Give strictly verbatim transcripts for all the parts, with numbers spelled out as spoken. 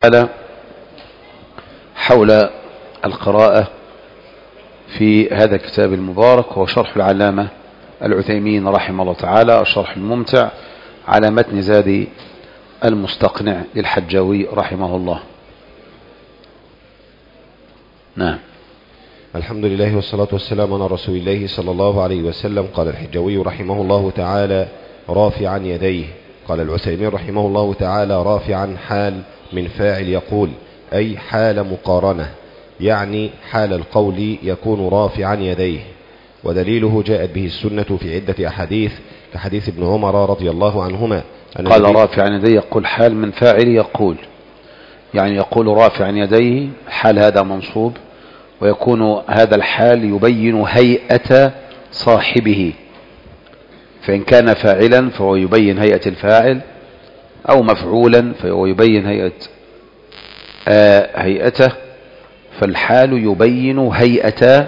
حول القراءة في هذا الكتاب المبارك، هو شرح العلامة العثيمين رحمه الله تعالى، الشرح الممتع على متن زاد المستقنع للحجاوي رحمه الله. نعم. الحمد لله والصلاة والسلام على رسول الله صلى الله عليه وسلم. قال الحجاوي رحمه الله تعالى رافعا يديه. قال العثيمين رحمه الله تعالى رافعا حال من فاعل يقول، أي حال مقارنة، يعني حال القول يكون رافعا يديه. ودليله جاءت به السنة في عدة أحاديث كحديث ابن عمر رضي الله عنهما أن قال رافعا يديه يقول حال من فاعل يقول، يعني يقول رافعا يديه، حال هذا منصوب، ويكون هذا الحال يبين هيئة صاحبه، فإن كان فاعلا فهو يبين هيئة الفاعل، أو مفعولا فهو يبين هيئة آه هيئته، فالحال يبين هيئة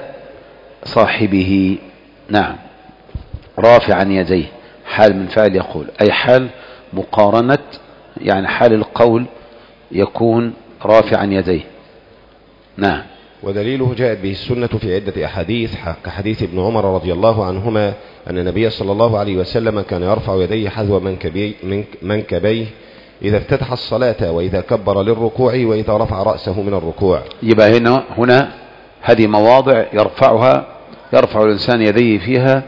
صاحبه. نعم. رافعا يديه حال من فاعل يقول، أي حال مقارنة، يعني حال القول يكون رافعا يديه. نعم. ودليله جاءت به السنة في عدة أحاديث كحديث ابن عمر رضي الله عنهما أن النبي صلى الله عليه وسلم كان يرفع يديه حذو منكبيه إذا افتتح الصلاة، وإذا كبر للركوع، وإذا رفع رأسه من الركوع. يبقى هنا هنا هذه مواضع يرفعها يرفع الإنسان يديه فيها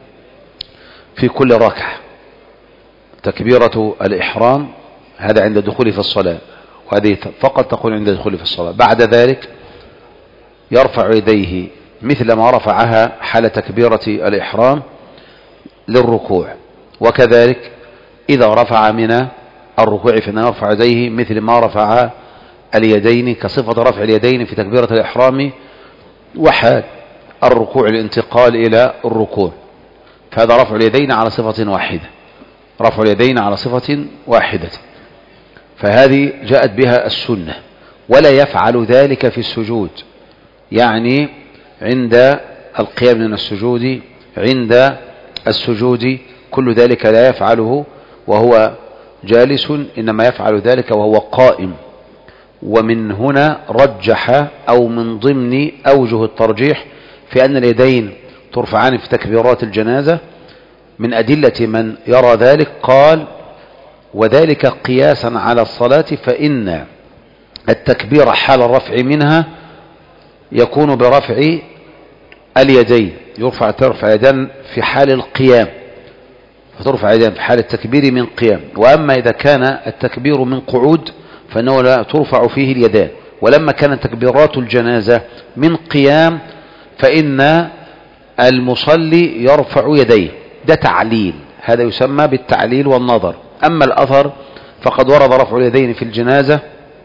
في كل ركعة. تكبيرة الإحرام هذا عند دخوله في الصلاة، وهذه فقط تقول عند دخوله في الصلاة. بعد ذلك يرفع يديه مثل ما رفعها حال تكبيرة الإحرام للركوع، وكذلك إذا رفع من الركوع فإنه يرفع يديه مثل ما رفع اليدين، كصفة رفع اليدين في تكبيرة الإحرام وحال الركوع الانتقال إلى الركوع، فهذا رفع اليدين على صفة واحدة، رفع اليدين على صفة واحدة، فهذه جاءت بها السنة. ولا يفعل ذلك في السجود، يعني عند القيام من السجود، عند السجود كل ذلك لا يفعله وهو جالس، إنما يفعل ذلك وهو قائم. ومن هنا رجح، أو من ضمن أوجه الترجيح في أن اليدين ترفعان في تكبيرات الجنازة، من أدلة من يرى ذلك قال وذلك قياسا على الصلاة، فإن التكبير حال الرفع منها يكون برفع اليدين، يرفع ترفع يدان في حال القيام، فترفع يدان في حال التكبير من قيام. وأما إذا كان التكبير من قعود فإنه لا ترفع فيه اليدان. ولما كانت تكبيرات الجنازة من قيام فإن المصلي يرفع يديه. ده تعليل، هذا يسمى بالتعليل والنظر. أما الأثر فقد ورد رفع اليدين في الجنازة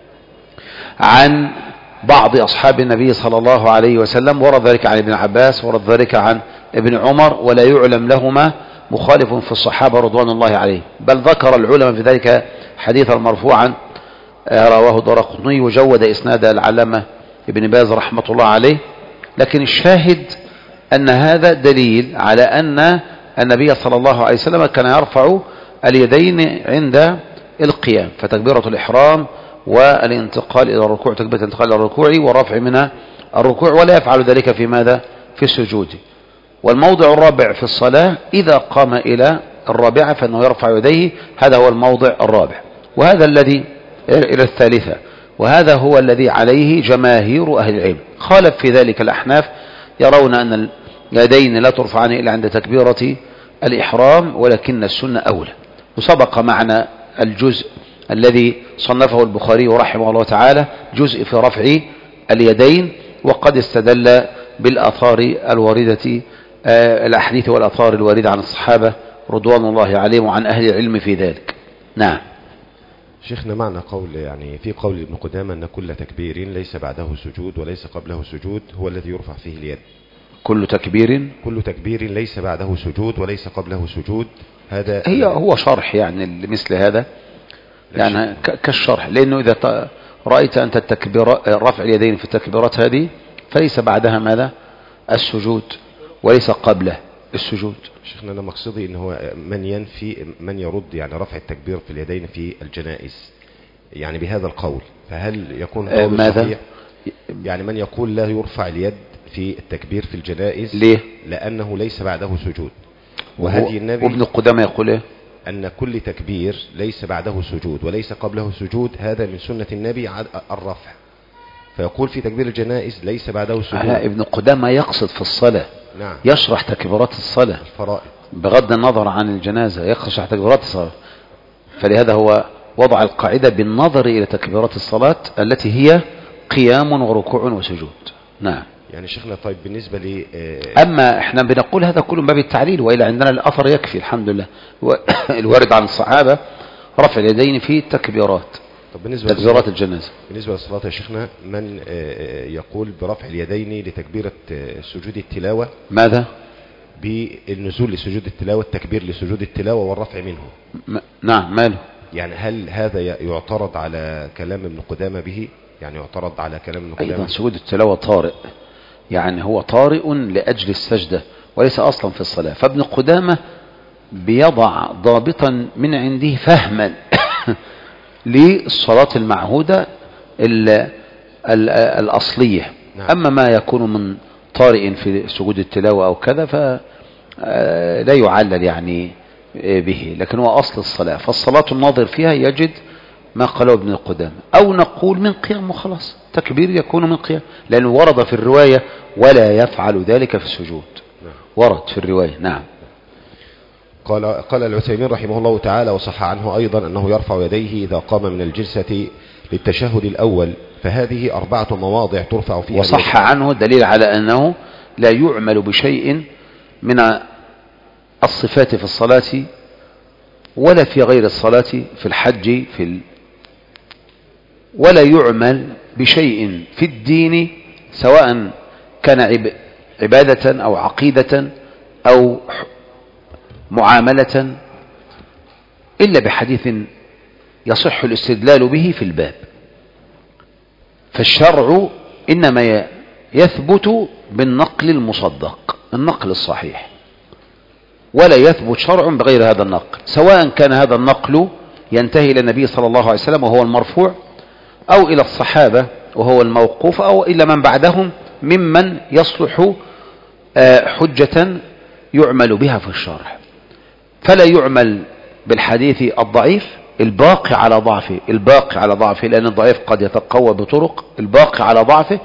عن بعض أصحاب النبي صلى الله عليه وسلم، ورد ذلك عن ابن عباس، ورد ذلك عن ابن عمر، ولا يعلم لهما مخالف في الصحابة رضوان الله عليه، بل ذكر العلماء في ذلك حديثا مرفوعا رواه الدارقطني وجود إسناد العلامة ابن باز رحمة الله عليه. لكن الشاهد أن هذا دليل على أن النبي صلى الله عليه وسلم كان يرفع اليدين عند القيام، فتكبيرة الإحرام والانتقال إلى الركوع، تكبيرة الانتقال إلى الركوع والرفع من الركوع، ولا يفعل ذلك في ماذا؟ في السجود. والموضع الرابع في الصلاة إذا قام إلى الرابعة فإنه يرفع يديه، هذا هو الموضع الرابع، وهذا الذي إلى الثالثة، وهذا هو الذي عليه جماهير أهل العلم. خالف في ذلك الأحناف، يرون أن اليدين لا ترفعان إلا عند تكبيرة الإحرام، ولكن السنة أولى. وسبق معنا الجزء الذي صنفه البخاري رحمه الله تعالى، جزء في رفع اليدين، وقد استدل بالآثار الواردة، الأحاديث والآثار الواردة عن الصحابة رضوان الله عليهم وعن أهل العلم في ذلك. نعم. شيخنا، معنى قول يعني في قول ابن قدامة أن كل تكبير ليس بعده سجود وليس قبله سجود هو الذي يرفع فيه اليد. كل تكبير كل تكبير ليس بعده سجود وليس قبله سجود، هذا هي هو شرح يعني مثل هذا، يعني كالشرح، لأنه إذا رأيت أنت التكبير رفع اليدين في التكبيرات هذه فليس بعدها ماذا؟ السجود، وليس قبله السجود. شيخنا، أنا مقصدي إن هو من ينفي من يرد يعني رفع التكبير في اليدين في الجنائز، يعني بهذا القول، فهل يكون آه قول ماذا؟ صحيح؟ يعني من يقول لا يرفع اليد في التكبير في الجنائز ليه؟ لأنه ليس بعده سجود، وهو وهدي النبي وابن قدامة يقول ايه؟ أن كل تكبير ليس بعده سجود وليس قبله سجود هذا من سنة النبي الرفع، فيقول في تكبير الجنائز ليس بعده سجود. لا، ابن قدامة يقصد في الصلاة. نعم. يشرح تكبيرات الصلاة الفرائض بغض النظر عن الجنازة، يشرح تكبيرات الصلاة، فلهذا هو وضع القاعدة بالنظر إلى تكبيرات الصلاة التي هي قيام وركوع وسجود. نعم. يعني شيخنا طيب بالنسبة لي آه أما إحنا بنقول هذا كله من باب التعليل، وإلا عندنا الأثر يكفي الحمد لله الوارد عن الصحابة رفع اليدين في التكبيرات. طب بالنسبة تكبيرات الجنازة. بالنسبة للصلاة يا شيخنا، من يقول برفع اليدين لتكبيرة سجود التلاوة، ماذا؟ بالنزول لسجود التلاوة، التكبير لسجود التلاوة والرفع منه. م... نعم ماله؟ يعني هل هذا يعترض على كلام ابن قدامة به؟ يعني يعترض على كلام ابن قدامة؟ أيضا سجود التلاوة طارئ، يعني هو طارئ لأجل السجدة وليس أصلا في الصلاة، فابن قدامة بيضع ضابطا من عنده فهما للصلاة المعهودة ال ال الأصلية. نعم. أما ما يكون من طارئ في سجود التلاوة أو كذا فلا يعلل يعني به، لكن هو أصل الصلاة، فالصلاة الناظر فيها يجد ما قاله ابن القدامى، أو نقول من قيام وخلاص، تكبير يكون من قيام، لأنه ورد في الرواية ولا يفعل ذلك في السجود. نعم. ورد في الرواية. نعم. قال قال العثيمين رحمه الله تعالى وصح عنه أيضا أنه يرفع يديه إذا قام من الجلسة للتشهد الأول، فهذه أربعة مواضع ترفع فيها. وصح عنه دليل على أنه لا يعمل بشيء من الصفات في الصلاة ولا في غير الصلاة، في الحج في ال... ولا يعمل بشيء في الدين سواء كان عب... عبادة أو عقيدة أو معاملة إلا بحديث يصح الاستدلال به في الباب. فالشرع إنما يثبت بالنقل المصدق، النقل الصحيح، ولا يثبت شرع بغير هذا النقل، سواء كان هذا النقل ينتهي إلى النبي صلى الله عليه وسلم وهو المرفوع، أو إلى الصحابة وهو الموقوف، أو إلى من بعدهم ممن يصلح حجة يعمل بها في الشرع. فلا يعمل بالحديث الضعيف الباقي على ضعفه، الباقي على ضعفه، لأن الضعيف قد يتقوى بطرق، الباقي على ضعفه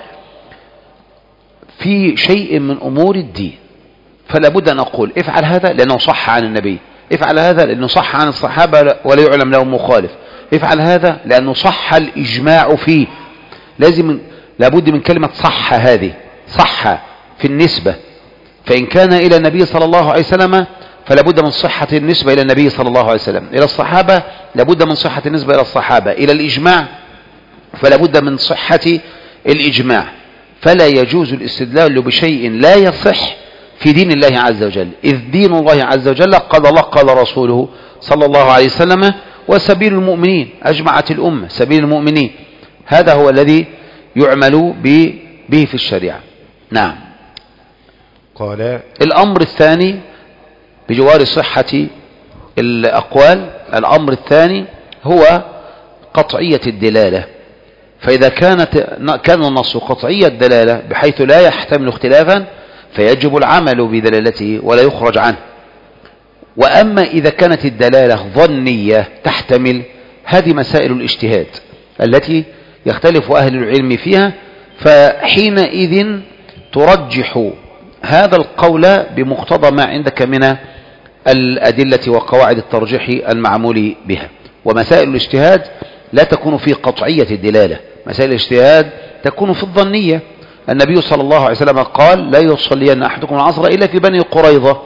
في شيء من أمور الدين، فلا بد أن أقول افعل هذا لأنه صح عن النبي، افعل هذا لأنه صح عن الصحابة ولا يعلم له مخالف، افعل هذا لأنه صح الإجماع فيه. لازم لابد من كلمة صح، هذه صح في النسبة، فإن كان إلى النبي صلى الله عليه وسلم فلا بد من صحة النسبة إلى النبي صلى الله عليه وسلم، إلى الصحابة لابد من صحة النسبة إلى الصحابة، إلى الإجماع فلا بد من صحة الإجماع. فلا يجوز الاستدلال بشيء لا يصح في دين الله عز وجل، إذ دين الله عز وجل قال الله قال رسوله صلى الله عليه وسلم وسبيل المؤمنين، أجمعت الأمة سبيل المؤمنين، هذا هو الذي يعمل به في الشريعة. نعم. قال الأمر الثاني بجوار صحة الأقوال، الأمر الثاني هو قطعية الدلالة، فإذا كانت كان النص قطعية الدلالة بحيث لا يحتمل اختلافا فيجب العمل بدلالته ولا يخرج عنه. وأما إذا كانت الدلالة ظنية تحتمل، هذه مسائل الاجتهاد التي يختلف أهل العلم فيها، فحينئذ ترجح هذا القول بمقتضى ما عندك من الأدلة وقواعد الترجيح المعمول بها. ومسائل الاجتهاد لا تكون في قطعية الدلالة، مسائل الاجتهاد تكون في الظنية. النبي صلى الله عليه وسلم قال لا يصلين أحدكم العصر إلا في بني قريظة،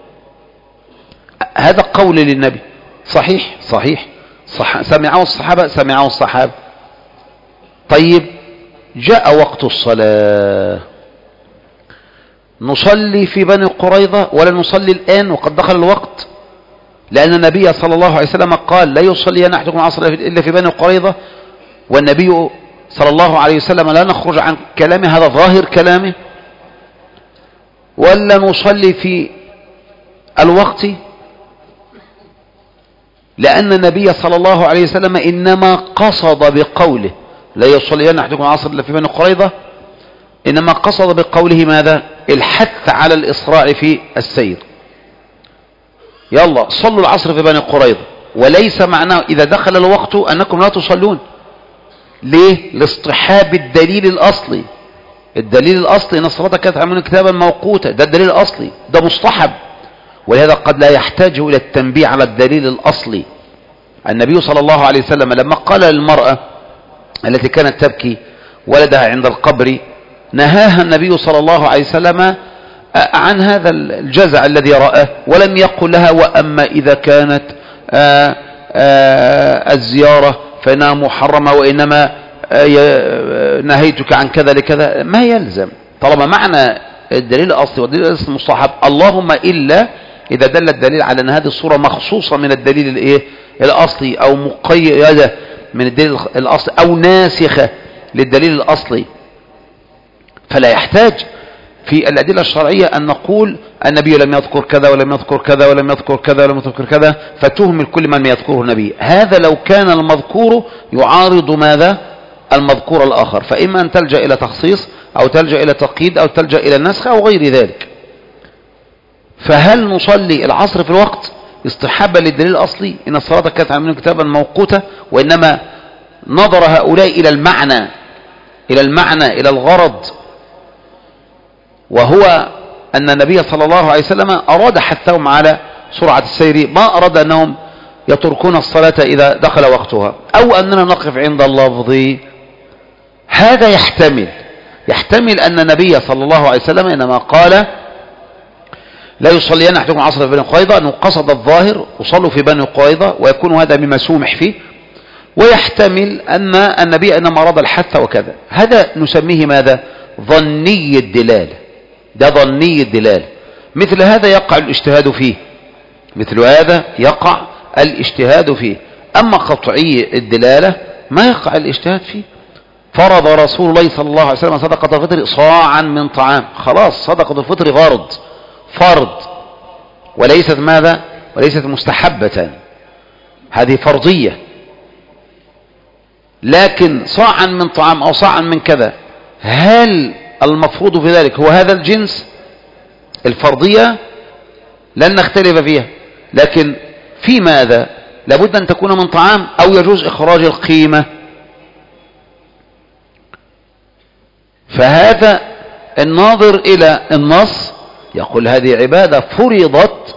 هذا قول للنبي صحيح صحيح صح، سمعه الصحابة سمعه الصحابة. طيب جاء وقت الصلاة، نصلي في بني قريظة ولا نصلي الآن وقد دخل الوقت؟ لأن النبي صلى الله عليه وسلم قال لا يصلين أحدكم العصر إلا في بني قريظة، والنبي صلى الله عليه وسلم لا نخرج عن كلامه، هذا ظاهر كلامه. ولا نصلي في الوقت؟ لأن النبي صلى الله عليه وسلم إنما قصد بقوله لا يصلين أحدكم العصر إلا في بني قريظة، إنما قصد بقوله ماذا؟ الحث على الإسراع في السير. يلا صلوا العصر في بني قريظة، وليس معناه إذا دخل الوقت أنكم لا تصلون. ليه؟ لاصطحاب الدليل الأصلي. الدليل الأصلي إن الصلاة كانت عملنا كتابا موقوتا، ده الدليل الأصلي، ده مصطحب. ولهذا قد لا يحتاج إلى التنبيه على الدليل الأصلي. النبي صلى الله عليه وسلم لما قال للمرأة التي كانت تبكي ولدها عند القبر، نهاها النبي صلى الله عليه وسلم عن هذا الجزع الذي رآه، ولم يقل لها وأما إذا كانت آآ آآ الزيارة فإنها محرمة وإنما نهيتك عن كذا لكذا. ما يلزم طالما معنى الدليل الأصلي والدليل الأصلي المصطحب، اللهم إلا إذا دل الدليل على أن هذه الصورة مخصوصة من الدليل الإيه الأصلي، أو مقيدة من الدليل الأصلي، أو ناسخة للدليل الأصلي، فلا يحتاج في الأدلة الشرعية أن نقول النبي لم يذكر كذا ولم يذكر كذا ولم يذكر كذا ولم يذكر كذا فتهمل كل من يذكره النبي. هذا لو كان المذكور يعارض ماذا؟ المذكور الآخر، فإما أن تلجأ إلى تخصيص أو تلجأ إلى تقييد أو تلجأ إلى النسخ أو غير ذلك. فهل نصلي العصر في الوقت استحابا للدليل الأصلي إن الصلاة كانت عاملين كتابا موقوتا، وإنما نظر هؤلاء إلى المعنى إلى المعنى إلى الغرض، وهو أن النبي صلى الله عليه وسلم أراد حثهم على سرعة السير، ما أراد أنهم يتركون الصلاة إذا دخل وقتها، أو أننا نقف عند اللفظ. هذا يحتمل يحتمل أن النبي صلى الله عليه وسلم إنما قال لا يصلين أحدكم العصر في بني قريظة أنه قصد الظاهر وصلوا في بني قريظة، ويكون هذا مما سومح فيه. ويحتمل أن النبي إنما أراد الحث وكذا. هذا نسميه ماذا؟ ظني الدلالة. ده ظني الدلالة. مثل هذا يقع الاجتهاد فيه مثل هذا يقع الاجتهاد فيه. أما قطعي الدلالة ما يقع الاجتهاد فيه. فرض رسول الله صلى الله عليه وسلم صدقة الفطر صاعا من طعام، خلاص صدقة الفطر فرض فرض وليست ماذا؟ وليست مستحبة، هذه فرضية. لكن صاعا من طعام أو صاعا من كذا، هل المفروض في ذلك هو هذا الجنس؟ الفرضية لن نختلف فيها، لكن في ماذا؟ لابد أن تكون من طعام أو يجوز إخراج القيمة. فهذا الناظر إلى النص يقول هذه عبادة فرضت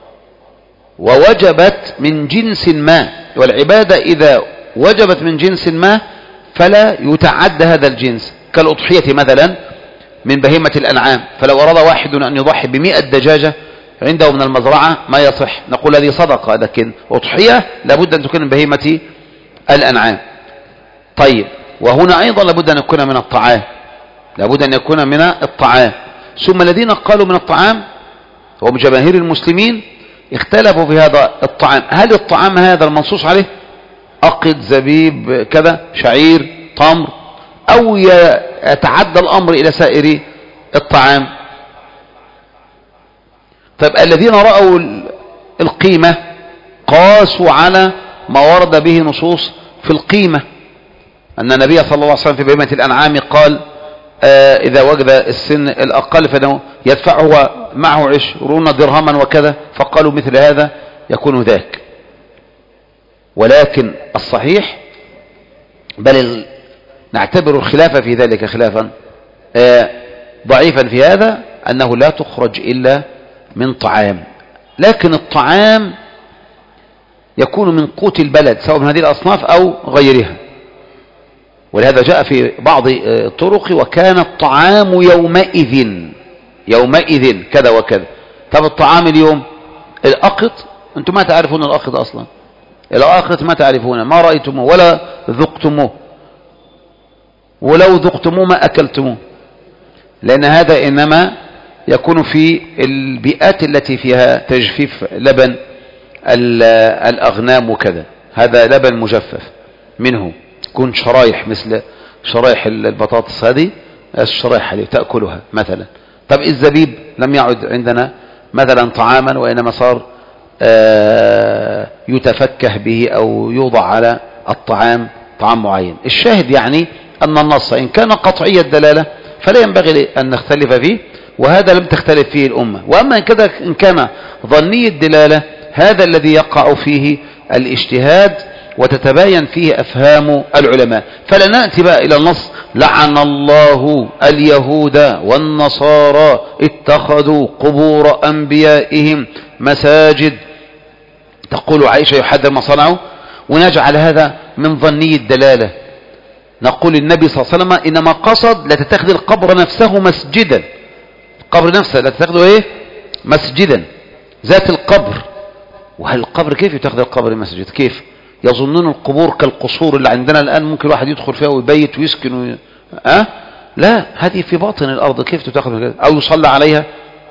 ووجبت من جنس ما، والعبادة إذا وجبت من جنس ما فلا يتعد هذا الجنس، كالأضحية مثلا من بهيمة الأنعام، فلو أراد واحد أن يضحي بمئة دجاجة عنده من المزرعة ما يصح، نقول هذه صدقة، لكن أضحية لابد أن تكون من بهيمة الأنعام. طيب، وهنا أيضا لابد أن يكون من الطعام، لابد أن يكون من الطعام. ثم الذين قالوا من الطعام وهم جماهير المسلمين اختلفوا في هذا الطعام، هل الطعام هذا المنصوص عليه أقد زبيب كذا شعير تمر، أو يتعدى الأمر إلى سائر الطعام؟ طيب، الذين رأوا القيمة قاسوا على ما ورد به نصوص في القيمة، أن النبي صلى الله عليه وسلم في بهيمة الأنعام قال آه إذا وجد السن الأقل فإنه يدفعه معه عشرون درهما وكذا، فقالوا مثل هذا يكون ذاك. ولكن الصحيح، بل نعتبر الخلاف في ذلك خلافا آه ضعيفا في هذا، أنه لا تخرج إلا من طعام، لكن الطعام يكون من قوت البلد سواء من هذه الأصناف أو غيرها. ولهذا جاء في بعض الطرق وكان الطعام يومئذ يومئذ كذا وكذا. طب الطعام اليوم الأقط، أنتم ما تعرفون الأقط أصلا، الأقط ما تعرفون، ما رأيتموه ولا ذقتموه، ولو ذقتموه ما أكلتموه، لأن هذا إنما يكون في البيئات التي فيها تجفيف لبن الأغنام وكذا، هذا لبن مجفف منه يكون شرايح مثل شرايح البطاطس، هذه الشرايح اللي تأكلها مثلا. طب الزبيب لم يعد عندنا مثلا طعاما، وإنما صار يتفكه به أو يوضع على الطعام طعام معين. الشاهد يعني أن النص إن كان قطعي الدلالة فلا ينبغي أن نختلف فيه، وهذا لم تختلف فيه الأمة. وأما إن كان ظني الدلالة هذا الذي يقع فيه الاجتهاد وتتباين فيه أفهام العلماء. فلا نأتي بقى إلى النص لعن الله اليهود والنصارى اتخذوا قبور أنبيائهم مساجد، تقول عائشة يحذر ما صنعوا، ونجعل هذا من ظني الدلالة. نقول النبي صلى الله عليه وسلم إنما قصد لا تتخذ القبر نفسه مسجدا، القبر نفسه لا تتخذه إيه مسجدا، ذات القبر. وهل القبر كيف يتخذ القبر مسجد؟ كيف يظنون القبور كالقصور اللي عندنا الآن ممكن واحد يدخل فيها ويبيت ويسكن وي... أه؟ لا، هذه في باطن الأرض، كيف تتخذ أو يصلى عليها؟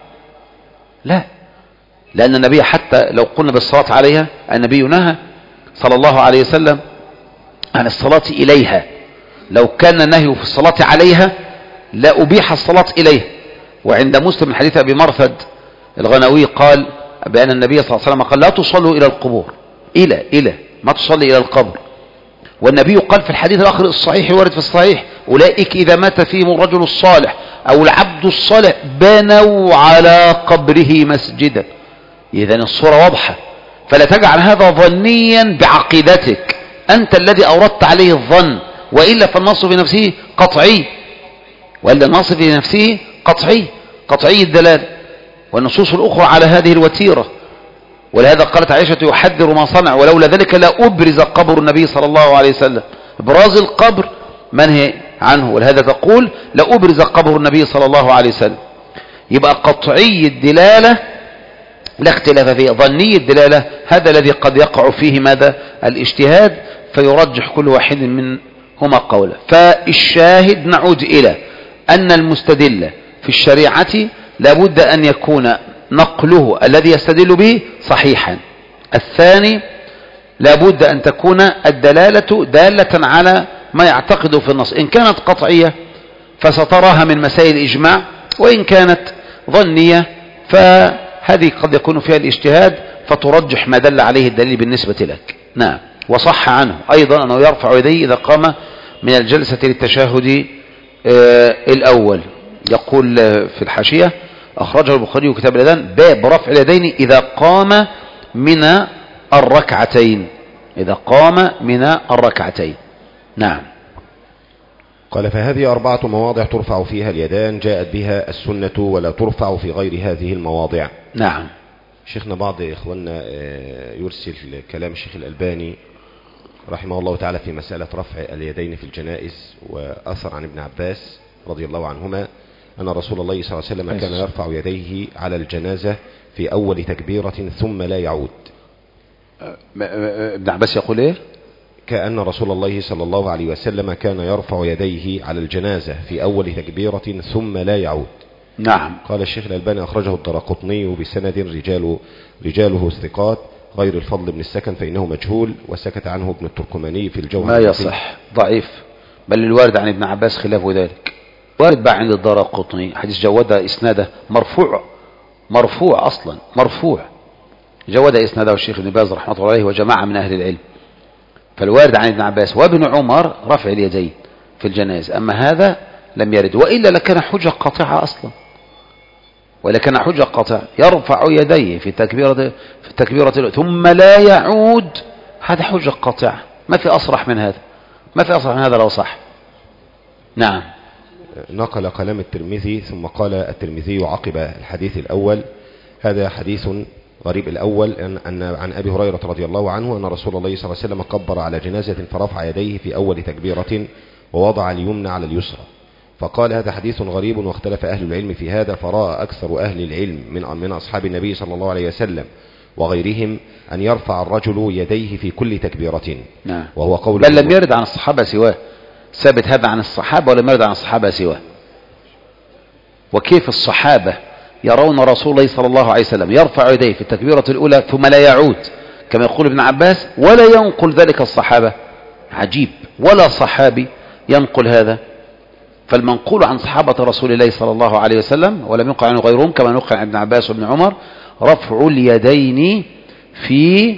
لا، لأن النبي حتى لو قلنا بالصلاة عليها النبي نهى صلى الله عليه وسلم عن الصلاة إليها. لو كان النهي في الصلاة عليها لا أبيح الصلاة إليها. وعند مسلم من حديث أبي مرثد الغنوي قال بأن النبي صلى الله عليه وسلم قال لا تصلوا إلى القبور، إلى إلى ما تصلي إلى القبر. والنبي قال في الحديث الآخر الصحيح وارد في الصحيح أولئك إذا مات فيهم الرجل الصالح أو العبد الصالح بنوا على قبره مسجدا. إذن الصورة واضحة، فلا تجعل هذا ظنيا بعقيدتك، أنت الذي أوردت عليه الظن، وإلا فالنص في نفسه قطعي، وإلا النص في نفسه قطعي قطعي الدلالة، والنصوص الأخرى على هذه الوتيرة. ولهذا قالت عائشة يحذر ما صنع ولولا ذلك لا أبرز قبر النبي صلى الله عليه وسلم. إبراز القبر منهي عنه، ولهذا تقول لا أبرز قبر النبي صلى الله عليه وسلم. يبقى قطعي الدلالة لا اختلاف فيه، ظني الدلالة هذا الذي قد يقع فيه ماذا الاجتهاد، فيرجح كل واحد منهما قوله. فالشاهد نعود إلى أن المستدل في الشريعة لابد أن يكون نقله الذي يستدل به صحيحا. الثاني لابد أن تكون الدلالة دالة على ما يعتقد في النص، إن كانت قطعية فستراها من مسائل الإجماع، وإن كانت ظنية فهذه قد يكون فيها الاجتهاد فترجح ما دل عليه الدليل بالنسبة لك. نعم. وصح عنه أيضا أنه يرفع يديه إذا قام من الجلسة للتشهد آه الأول. يقول في الحاشية أخرجه البخاري كتاب الأذان باب رفع اليدين إذا قام من الركعتين، إذا قام من الركعتين. نعم. قال فهذه أربعة مواضع ترفع فيها اليدان جاءت بها السنة ولا ترفع في غير هذه المواضع. نعم. شيخنا بعض إخواننا يرسل كلام الشيخ الألباني رحمه الله تعالى في مسألة رفع اليدين في الجنائز، وأثر عن ابن عباس رضي الله عنهما أن رسول الله صلى الله عليه وسلم كان يرفع يديه على الجنازة في أول تكبيرة ثم لا يعود. ابن عباس يقول إيه؟ كأن رسول الله صلى الله عليه وسلم كان يرفع يديه على الجنازة في أول تكبيرة ثم لا يعود. نعم. قال الشيخ الألباني أخرجه الدرقطني بسند رجال رجاله ثقات غير الفضل بن السكن فإنه مجهول، وسكت عنه ابن التركماني في الجوهر. ما يصح، ضعيف، بل الوارد عن ابن عباس خلاف ذلك. وارد بقى عند الدرقطني حديث جود إسناده مرفوع، مرفوع أصلا مرفوع، جود إسناده الشيخ ابن باز رحمه الله عليه وجماعة من أهل العلم. فالوارد عن ابن عباس وابن عمر رفع اليدين في الجنائز، أما هذا لم يرد، وإلا لكان حجة قاطعة أصلا، ولكن حجة قاطعة يرفع يديه في التكبيرة في التكبيرة ثم لا يعود، هذا حجة قاطعة، ما في أصرح من هذا، ما في أصرح من هذا لو صح. نعم. نقل كلام الترمذي ثم قال الترمذي عقب الحديث الأول هذا حديث غريب. الأول أن, أن عن أبي هريرة رضي الله عنه أن رسول الله صلى الله عليه وسلم كبر على جنازة فرفع يديه في أول تكبيرة ووضع اليمنى على اليسرى، فقال هذا حديث غريب، واختلف أهل العلم في هذا، فرأى أكثر أهل العلم من من أصحاب النبي صلى الله عليه وسلم وغيرهم أن يرفع الرجل يديه في كل تكبيرة. نعم. وهو قول بل لم يرد عن الصحابة سواه، ثابت هذا عن الصحابة ولم يرد عن الصحابة سواه. وكيف الصحابة يرون رسول الله صلى الله عليه وسلم يرفع يديه في التكبيرة الأولى ثم لا يعود كما يقول ابن عباس، ولا ينقل ذلك الصحابة؟ عجيب، ولا صحابي ينقل هذا. فالمنقول عن صحابة رسول الله صلى الله عليه وسلم ولم ينقل عنه غيرهم كما نقل عن ابن عباس وابن عمر رفع اليدين في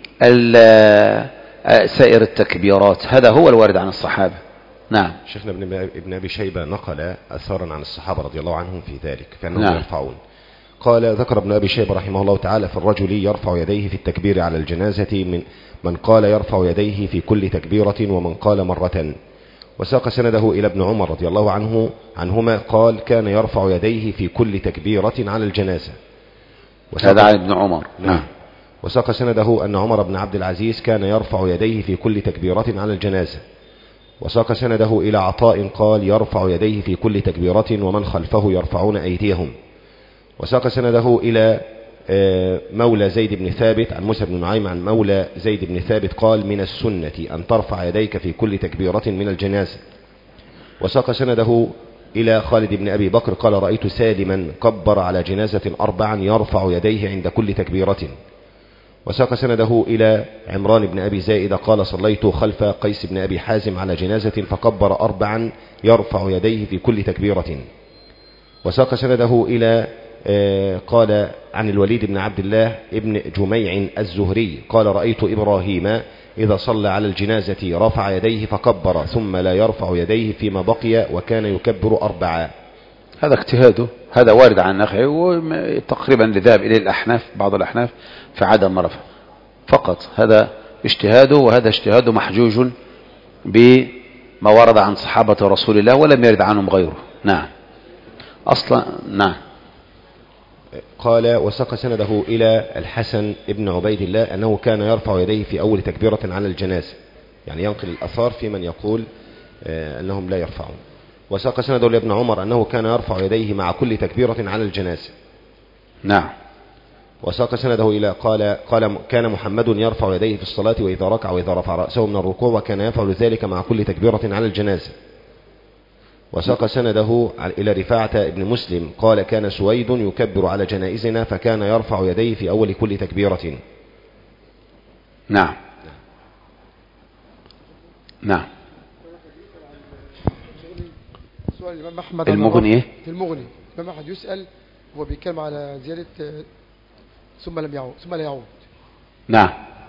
سائر التكبيرات. هذا هو الوارد عن الصحابة. نعم. شيخنا ابن أبي شيبة نقل أثارا عن الصحابة رضي الله عنهم في ذلك فإنهم نعم. يرفعون. قال ذكر ابن أبي شيبة رحمه الله تعالى في الرجل يرفع يديه في التكبير على الجنازة من من قال يرفع يديه في كل تكبيرة ومن قال مرة. وساق سنده إلى ابن عمر رضي الله عنه عنهما قال كان يرفع يديه في كل تكبيرة على الجنازة. هذا عن ابن عمر. نعم. وساق سنده أن عمر بن عبد العزيز كان يرفع يديه في كل تكبيرة على الجنازة. وساق سنده إلى عطاء قال يرفع يديه في كل تكبيرة ومن خلفه يرفعون أيديهم. وساق سنده إلى مولى زيد بن ثابت عن موسى بن نعيم عن مولى زيد بن ثابت قال من السنة أن ترفع يديك في كل تكبيرة من الجنازة. وساق سنده إلى خالد بن أبي بكر قال رأيت سالما كبر على جنازة أربعا يرفع يديه عند كل تكبيرة. وساق سنده إلى عمران بن أبي زائدة قال صليت خلف قيس بن أبي حازم على جنازة فكبر أربعا يرفع يديه في كل تكبيرة. وساق سنده إلى قال عن الوليد بن عبد الله ابن جميع الزهري قال رأيت إبراهيم إذا صلى على الجنازة رفع يديه فكبر ثم لا يرفع يديه فيما بقي وكان يكبر أربعا. هذا اجتهاده، هذا وارد عن أخي وتقريبا لذهب إليه الأحناف بعض الأحناف في عدم رفع فقط. هذا اجتهاده وهذا اجتهاده محجوج بما ورد عن صحابة رسول الله ولم يرد عنهم غيره. نعم أصلا. نعم. قال وساق سنده إلى الحسن ابن عبيد الله أنه كان يرفع يديه في أول تكبيرة على الجنازة، يعني ينقل الأثار في من يقول أنهم لا يرفعون. وساق سنده لابن عمر أنه كان يرفع يديه مع كل تكبيرة على الجنازة. نعم. وساق سنده إلى قال قال كان محمد يرفع يديه في الصلاة وإذا ركع وإذا رفع رأسه من الركوع وكان يفعل ذلك مع كل تكبيرة على الجنازة. وساق سنده إلى رفاعة ابن مسلم قال كان سويد يكبر على جنائزنا فكان يرفع يديه في أول كل تكبيرة. نعم. نعم. سؤال الإمام أحمد المغني إيه؟ المغني الإمام أحمد يسأل هو بيتكلم على زيادة ثم لم يعود ثم لا يعود. نعم.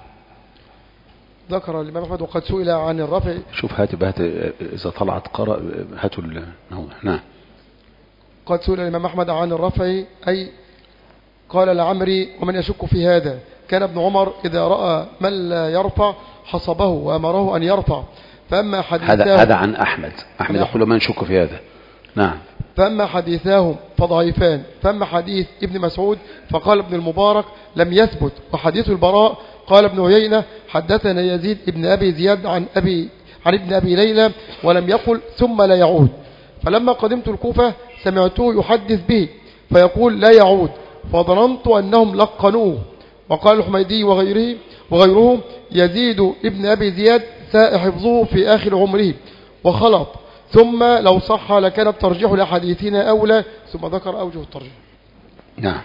ذكر الإمام أحمد وقد سئل عن الرفع. شوف هات بهات إذا طلعت قرأ هاتوا الموضوع. نعم. قد سئل الإمام أحمد عن الرفع أي قال لعمري ومن يشك في هذا كان ابن عمر إذا رأى من لا يرفع حصبه وأمره أن يرفع. فأما هذا هذا عن أحمد أحمد يقول من يشك في هذا. نعم. فأما حديثاهم فضعيفان. فأما حديث ابن مسعود فقال ابن المبارك لم يثبت. وحديث البراء قال ابن عيينة حدثنا يزيد ابن أبي زياد عن أبي عن ابن أبي ليلى ولم يقل ثم لا يعود. فلما قدمت الكوفة سمعته يحدث به فيقول لا يعود فظننت أنهم لقنوه. وقال الحميدي وغيره وغيره يزيد ابن أبي زياد ساء حفظه في آخر عمره وخلط ثم لو صح لكان الترجيح لحديثنا أولى ثم ذكر أوجه الترجيح. نعم.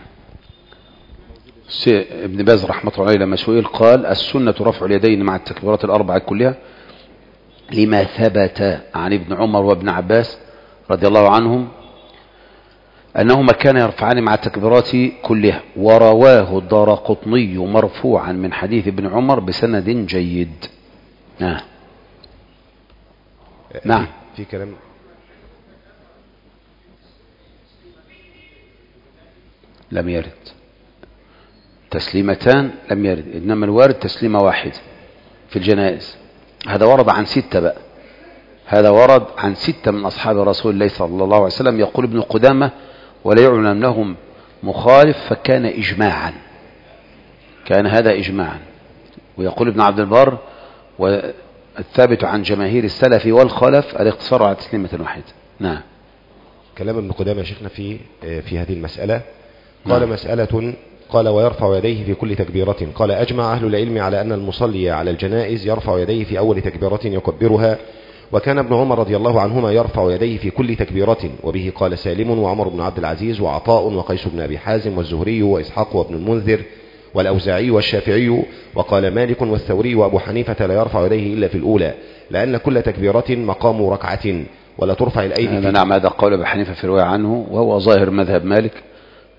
ابن باز رحمة الله عليه لما سئل قال السنة رفع اليدين مع التكبيرات الأربعة كلها لما ثبت عن ابن عمر وابن عباس رضي الله عنهم أنهما كان يرفعان مع التكبيرات كلها. ورواه الدارقطني مرفوعا من حديث ابن عمر بسند جيد. نعم. نعم. في كلام لم يرد تسليمتان لم يرد إنما الوارد تسليمة واحدة في الجنائز. هذا ورد عن ستة بقى هذا ورد عن ستة من أصحاب رسول الله صلى الله عليه وسلم. يقول ابن القدامة ولا يعلم لهم مخالف فكان إجماعا كان هذا إجماعا. ويقول ابن عبد البر والثابت عن جماهير السلف والخلف الاقتصار على تسليمة واحدة. نعم. كلام ابن قدامة يا شيخنا في في هذه المسألة. قال نعم. مسألة قال ويرفع يديه في كل تكبيرة. قال أجمع أهل العلم على أن المصلي على الجنائز يرفع يديه في أول تكبيرة يكبرها. وكان ابن عمر رضي الله عنهما يرفع يديه في كل تكبيرة. وبه قال سالم وعمر بن عبد العزيز وعطاء وقيس بن أبي حازم والزهري وإسحاق وابن المنذر والأوزاعي والشافعي. وقال مالك والثوري وأبو حنيفة لا يرفع يديه إلا في الأولى لأن كل تكبيرة مقام ركعة ولا ترفع الأيدي. نعم. هذا قول أبو حنيفة في رواية عنه وهو ظاهر مذهب مالك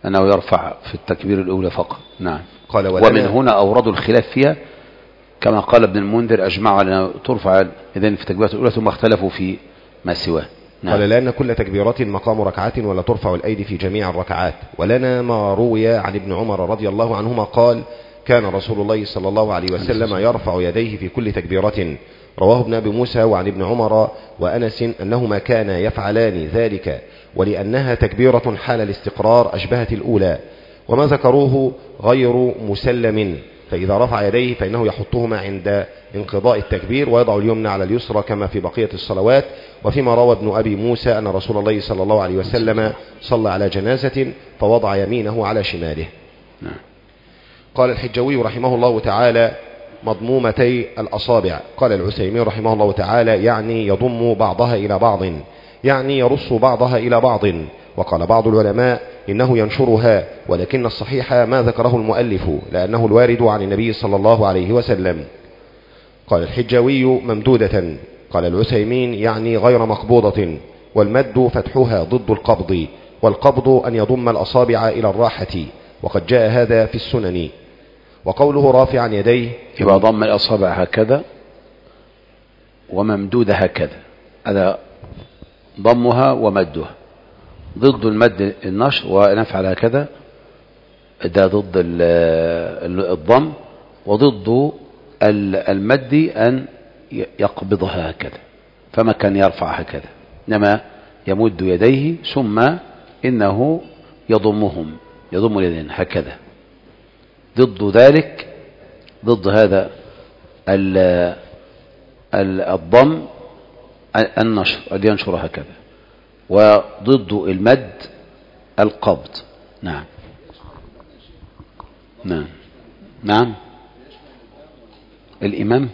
أنه يرفع في التكبير الأولى فقط. نعم. قال ومن هنا أوردوا الخلاف فيها كما قال ابن المنذر أجمعوا على أن ترفع إذن في التكبيرات الأولى ثم اختلفوا في ما سواه. نعم. قال لأن كل تكبيرات مقام ركعات ولا ترفع الأيدي في جميع الركعات. ولنا ما روي عن ابن عمر رضي الله عنهما قال كان رسول الله صلى الله عليه وسلم يرفع يديه في كل تكبيرة، رواه ابن أبي موسى وعن ابن عمر وأنس أنهما كانا يفعلان ذلك، ولأنها تكبيرة حال الاستقرار أشبهت الأولى، وما ذكروه غير مسلم، فإذا رفع يديه فإنه يحطهما عند انقضاء التكبير ويضع اليمنى على اليسرى كما في بقية الصلوات. وفيما روى ابن أبي موسى أن رسول الله صلى الله عليه وسلم صلى على جنازة فوضع يمينه على شماله. قال الحجوي رحمه الله تعالى مضمومتي الأصابع. قال العثيمين رحمه الله تعالى يعني يضم بعضها إلى بعض، يعني يرص بعضها إلى بعض. وقال بعض العلماء إنه ينشرها، ولكن الصحيح ما ذكره المؤلف لأنه الوارد عن النبي صلى الله عليه وسلم. قال الحجوي ممدودة. قال العثيمين يعني غير مقبوضة، والمد فتحها ضد القبض، والقبض أن يضم الأصابع إلى الراحة، وقد جاء هذا في السنن. وقوله رافعا يديه يبقى ضم الأصابع هكذا وممدودة هكذا، هذا ضمها ومدها. ضد المد النشر ونفعل هكذا، ده ضد الضم، وضد المد أن يقبضها هكذا، فما كان يرفع هكذا، إنما يمد يديه ثم إنه يضمهم، يضم اليدين هكذا. ضد ذلك، ضد هذا الضم النشر الذي ينشر هكذا، وضد المد القبض. نعم نعم نعم الإمام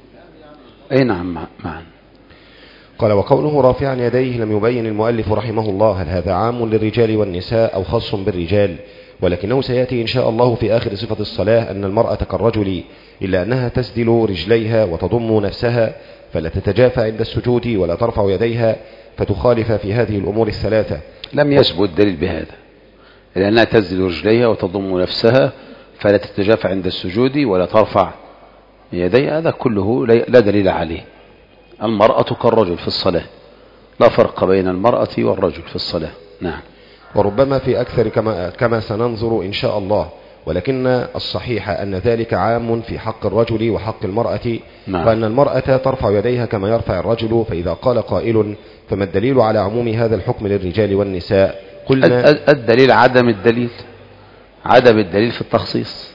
أي نعم معا. قال وقوله رافعا يديه لم يبين المؤلف رحمه الله هل هذا عام للرجال والنساء أو خاص بالرجال، ولكنه سيأتي إن شاء الله في آخر صفة الصلاة أن المرأة كالرجل، إلا أنها تسدل رجليها وتضم نفسها فلا تتجافى عند السجود ولا ترفع يديها، فتخالف في هذه الأمور الثلاثة. لم يثبت دليل بهذا، لأنها تسدل رجليها وتضم نفسها فلا تتجافى عند السجود ولا ترفع يديها، هذا كله لا دليل عليه. المرأة كالرجل في الصلاة، لا فرق بين المرأة والرجل في الصلاة. نعم. وربما في أكثر كما, كما سننظر إن شاء الله، ولكن الصحيح أن ذلك عام في حق الرجل وحق المرأة. نعم. وأن المرأة ترفع يديها كما يرفع الرجل. فإذا قال قائل فما الدليل على عموم هذا الحكم للرجال والنساء؟ قلنا الدليل عدم الدليل، عدم الدليل في التخصيص،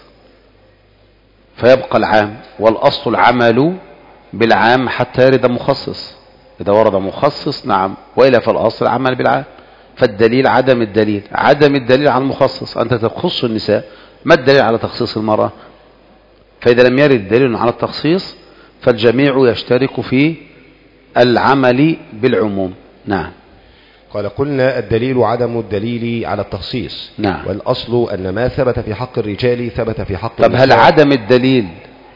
فيبقى العام، والأصل العمل بالعام حتى يرد مخصص. إذا ورد مخصص نعم، وإلا فالأصل العمل بالعام. فالدليل عدم الدليل، عدم الدليل على المخصص. أنت تخص النساء، ما الدليل على تخصيص المرأة؟ فإذا لم يرد دليل على التخصيص فالجميع يشترك في العمل بالعموم. نعم. قال قلنا الدليل عدم الدليل على التخصيص. نعم. والأصل أن ما ثبت في حق الرجال ثبت في حق طب النساء. هل عدم الدليل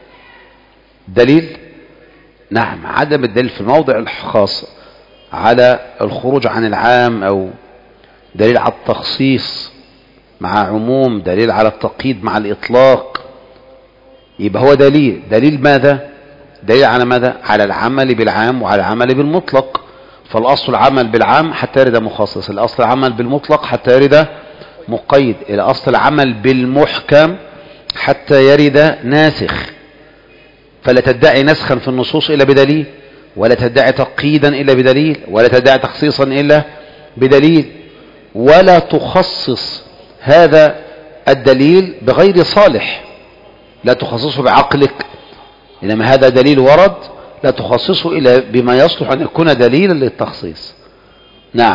دليل؟ نعم، عدم الدليل في الموضع الخاص على الخروج عن العام، أو دليل على التخصيص مع عموم، دليل على التقييد مع الإطلاق، يبقى هو دليل. دليل ماذا؟ دليل على ماذا؟ على العمل بالعام وعلى العمل بالمطلق. فالأصل العمل بالعام حتى يرد مخصص، الأصل العمل بالمطلق حتى يرد مقيد، الأصل العمل بالمحكم حتى يرد ناسخ. فلا تدعي نسخا في النصوص إلا بدليل، ولا تدعي تقييدا إلا بدليل، ولا تدعي تخصيصا إلا بدليل، ولا تخصص هذا الدليل بغير صالح، لا تخصصه بعقلك، إنما هذا دليل ورد لا تخصصه إلا بما يصلح أن يكون دليلا للتخصيص. نعم.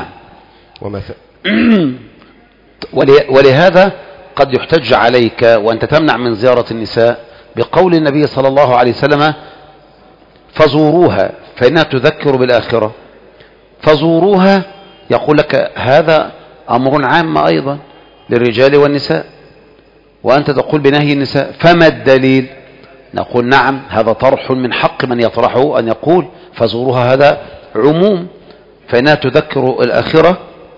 ولهذا قد يحتج عليك وأنت تمنع من زيارة النساء بقول النبي صلى الله عليه وسلم فزوروها فإنها تذكر بالآخرة. فزوروها يقول لك هذا أمر عام أيضا للرجال والنساء، وأنت تقول بنهي النساء، فما الدليل؟ نقول نعم، هذا طرح من حق من يطرحه أن يقول فزوروها هذا عموم، فإنها تذكر الآخرة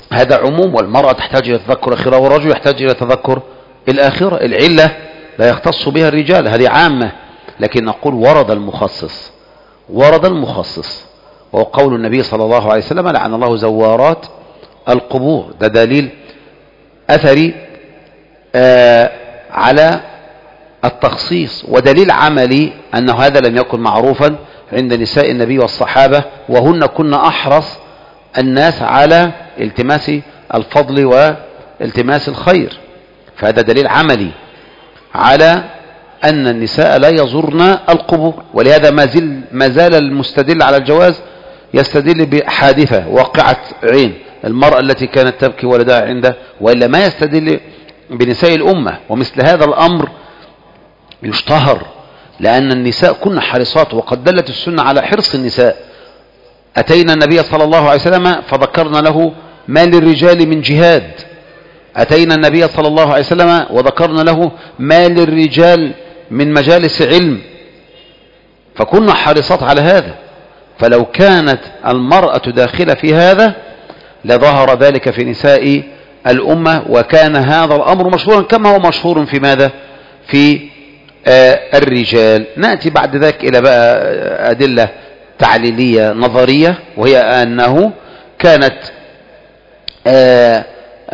هذا عموم، والمرأة تحتاج إلى تذكر الآخرة والرجل يحتاج إلى تذكر الآخرة. العلة لا يختص بها الرجال، هذه عامة، لكن نقول ورد المخصص، ورد المخصص، وهو قول النبي صلى الله عليه وسلم لعن الله زوارات القبور. ده دليل أثري آه على التخصيص، ودليل عملي أنه هذا لم يكن معروفا عند نساء النبي والصحابة، وهن كن أحرص الناس على التماس الفضل والتماس الخير. فهذا دليل عملي على أن النساء لا يزورن القبور. ولهذا ما زال ما زال المستدل على الجواز يستدل بحادثة واقعة عين، المرأة التي كانت تبكي ولدها عنده، وإلا ما يستدل بنساء الأمة. ومثل هذا الأمر يشتهر لأن النساء كن حرصات، وقد دلت السنة على حرص النساء. أتينا النبي صلى الله عليه وسلم فذكرنا له ما للرجال من جهاد، أتينا النبي صلى الله عليه وسلم وذكرنا له ما للرجال من مجالس علم، فكنا حرصات على هذا. فلو كانت المرأة داخلة في هذا لظهر ذلك في نساء الأمة، وكان هذا الأمر مشهورا كما هو مشهور في ماذا؟ في آه الرجال. نأتي بعد ذلك إلى بقى أدلة تعليلية نظرية، وهي أنه كانت آه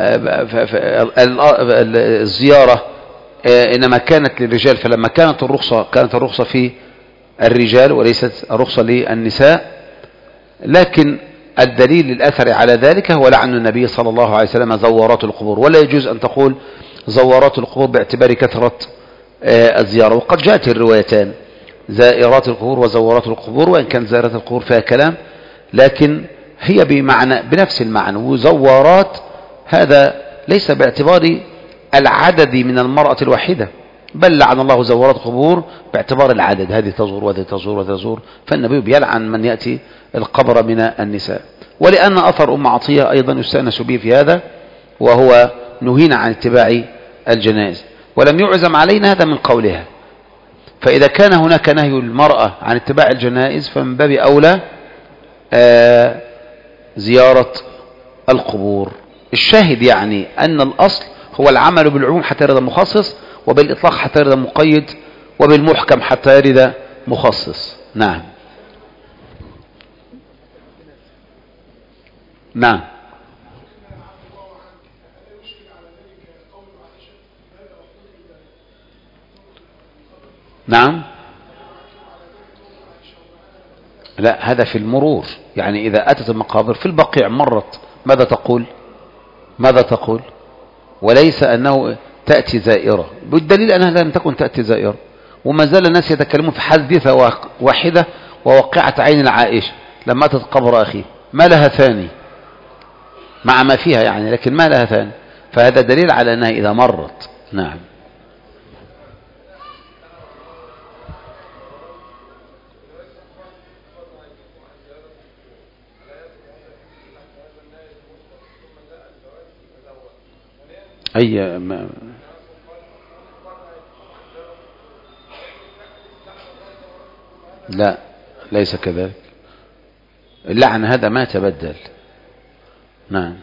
الزيارة إنما كانت للرجال، فلما كانت الرخصة كانت الرخصة في الرجال وليست الرخصة للنساء. لكن الدليل الأثري على ذلك هو لعن النبي صلى الله عليه وسلم زوارات القبور. ولا يجوز أن تقول زوارات القبور باعتبار كثرة الزيارة، وقد جاءت الروايتان زائرات القبور وزوارات القبور، وإن كان زائرات القبور فيها كلام، لكن هي بمعنى بنفس المعنى. وزوارات هذا ليس باعتبار العدد من المرأة الواحدة، بل لعن الله زوارات القبور باعتبار العدد، هذه تزور وهذه تزور وهذه تزور. فالنبي بيلعن من يأتي القبر من النساء. ولأن أثر أم عطية أيضا يستأنس به في هذا، وهو نهينا عن اتباع الجنائز ولم يعزم علينا، هذا من قولها. فإذا كان هناك نهي المرأة عن اتباع الجنائز فمن باب أولى آه زيارة القبور. الشاهد يعني أن الأصل هو العمل بالعموم حتى يرد مخصص، وبالإطلاق حتى يرد مقيد، وبالمحكم حتى يرد مخصص. نعم نعم نعم لا، هذا في المرور. يعني إذا أتت المقابر في البقيع مرت ماذا تقول؟ ماذا تقول؟ وليس أنه تأتي زائرة، بالدليل أنها لم تكن تأتي زائرة. وما زال الناس يتكلمون في حادثة واحدة ووقعت عين العائشة لما أتت قبر أخيه، ما لها ثاني مع ما فيها يعني، لكن ما لها ثاني. فهذا دليل على أنها إذا مرت. نعم أي ما لا ليس كذلك، اللعن هذا ما تبدل. نعم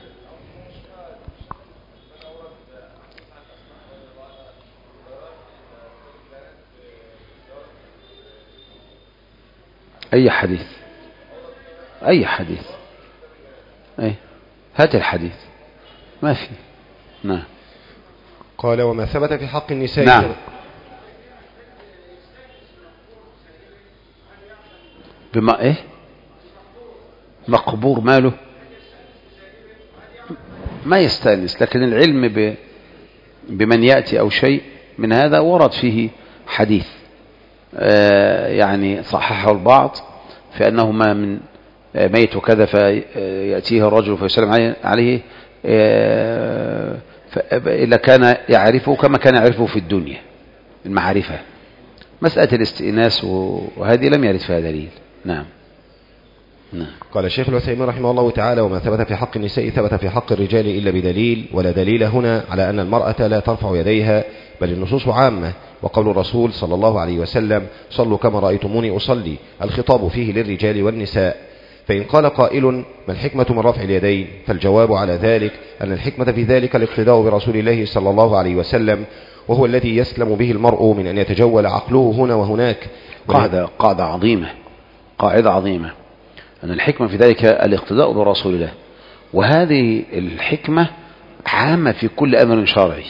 أي حديث أي حديث أي هات الحديث ما في. نعم قال وما ثبت في حق النساء. نعم بما ايه مقبور ماله ما يستأنس، لكن العلم ب... بمن يأتي أو شيء من هذا ورد فيه حديث آه يعني صححه البعض في أنه ما من ميت وكذا فيأتيه الرجل فيسلم عليه آه إلا كان يعرفه كما كان يعرفه في الدنيا المعرفة. مسألة الاستئناس وهذه لم يرد فيها دليل. نعم نعم. قال الشيخ العثيمين رحمه الله تعالى وما ثبت في حق النساء ثبت في حق الرجال إلا بدليل، ولا دليل هنا على أن المرأة لا ترفع يديها، بل النصوص عامة. وقول الرسول صلى الله عليه وسلم صلوا كما رأيتموني أصلي، الخطاب فيه للرجال والنساء. فإن قال قائل ما الحكمة من رفع اليدين؟ فالجواب على ذلك أن الحكمة في ذلك الاقتداء برسول الله صلى الله عليه وسلم، وهو الذي يسلم به المرء من أن يتجول عقله هنا وهناك. قاعدة, قاعدة عظيمة قاعدة عظيمة أن الحكمة في ذلك الاقتداء برسول الله، وهذه الحكمة عامة في كل أمر شرعي.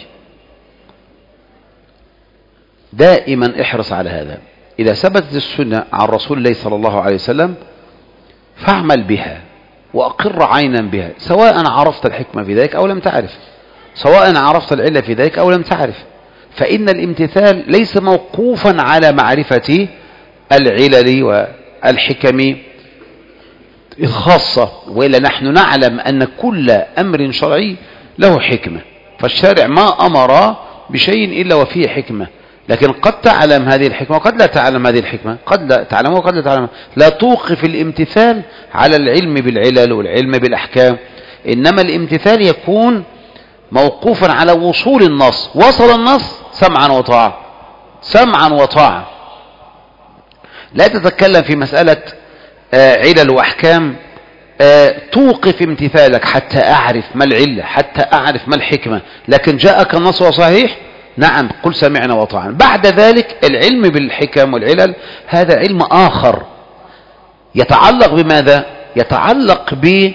دائما احرص على هذا. إذا ثبتت السنة عن رسول الله صلى الله عليه وسلم فاعمل بها وأقر عينا بها، سواء عرفت الحكمة في ذلك أو لم تعرف، سواء عرفت العلة في ذلك أو لم تعرف، فإن الامتثال ليس موقوفا على معرفة العلل والحكم الخاصة، وإلا نحن نعلم أن كل أمر شرعي له حكمة، فالشارع ما أمر بشيء إلا وفيه حكمة، لكن قد تعلم هذه الحكمة وقد لا تعلم هذه الحكمة، قد لا تعلم وقد لا تعلم. لا توقف الامتثال على العلم بالعلل والعلم بالأحكام، إنما الامتثال يكون موقوفا على وصول النص. وصل النص سمعا وطاعة، سمعا وطاعة. لا تتكلم في مسألة علل وأحكام توقف امتثالك حتى أعرف ما العلة، حتى أعرف ما الحكمة، لكن جاءك النص وصحيح نعم قل سمعنا وطاعنا. بعد ذلك العلم بالحكم والعلل هذا علم آخر يتعلق بماذا؟ يتعلق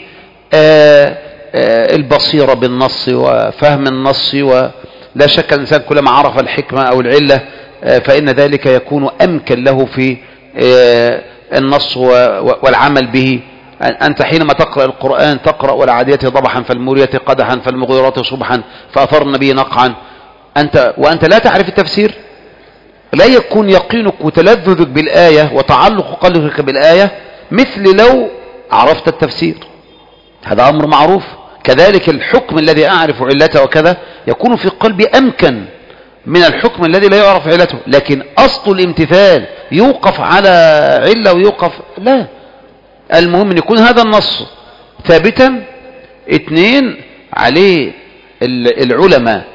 بالبصيرة بالنص وفهم النص، ولا شك الإنسان كلما عرف الحكمة أو العلة فإن ذلك يكون أمكن له في النص والعمل به. أنت حينما تقرأ القرآن تقرأ والعاديات ضبحا فالموريات قدحا فالمغيرات صبحا فأثرن به نقعا، أنت وأنت لا تعرف التفسير لا يكون يقينك وتلذذك بالآية وتعلق قلبك بالآية مثل لو عرفت التفسير، هذا أمر معروف. كذلك الحكم الذي أعرف علته وكذا يكون في قلبي أمكن من الحكم الذي لا يعرف علته، لكن أصل الامتثال يوقف على علة ويوقف لا، المهم أن يكون هذا النص ثابتا. اثنين عليه العلماء،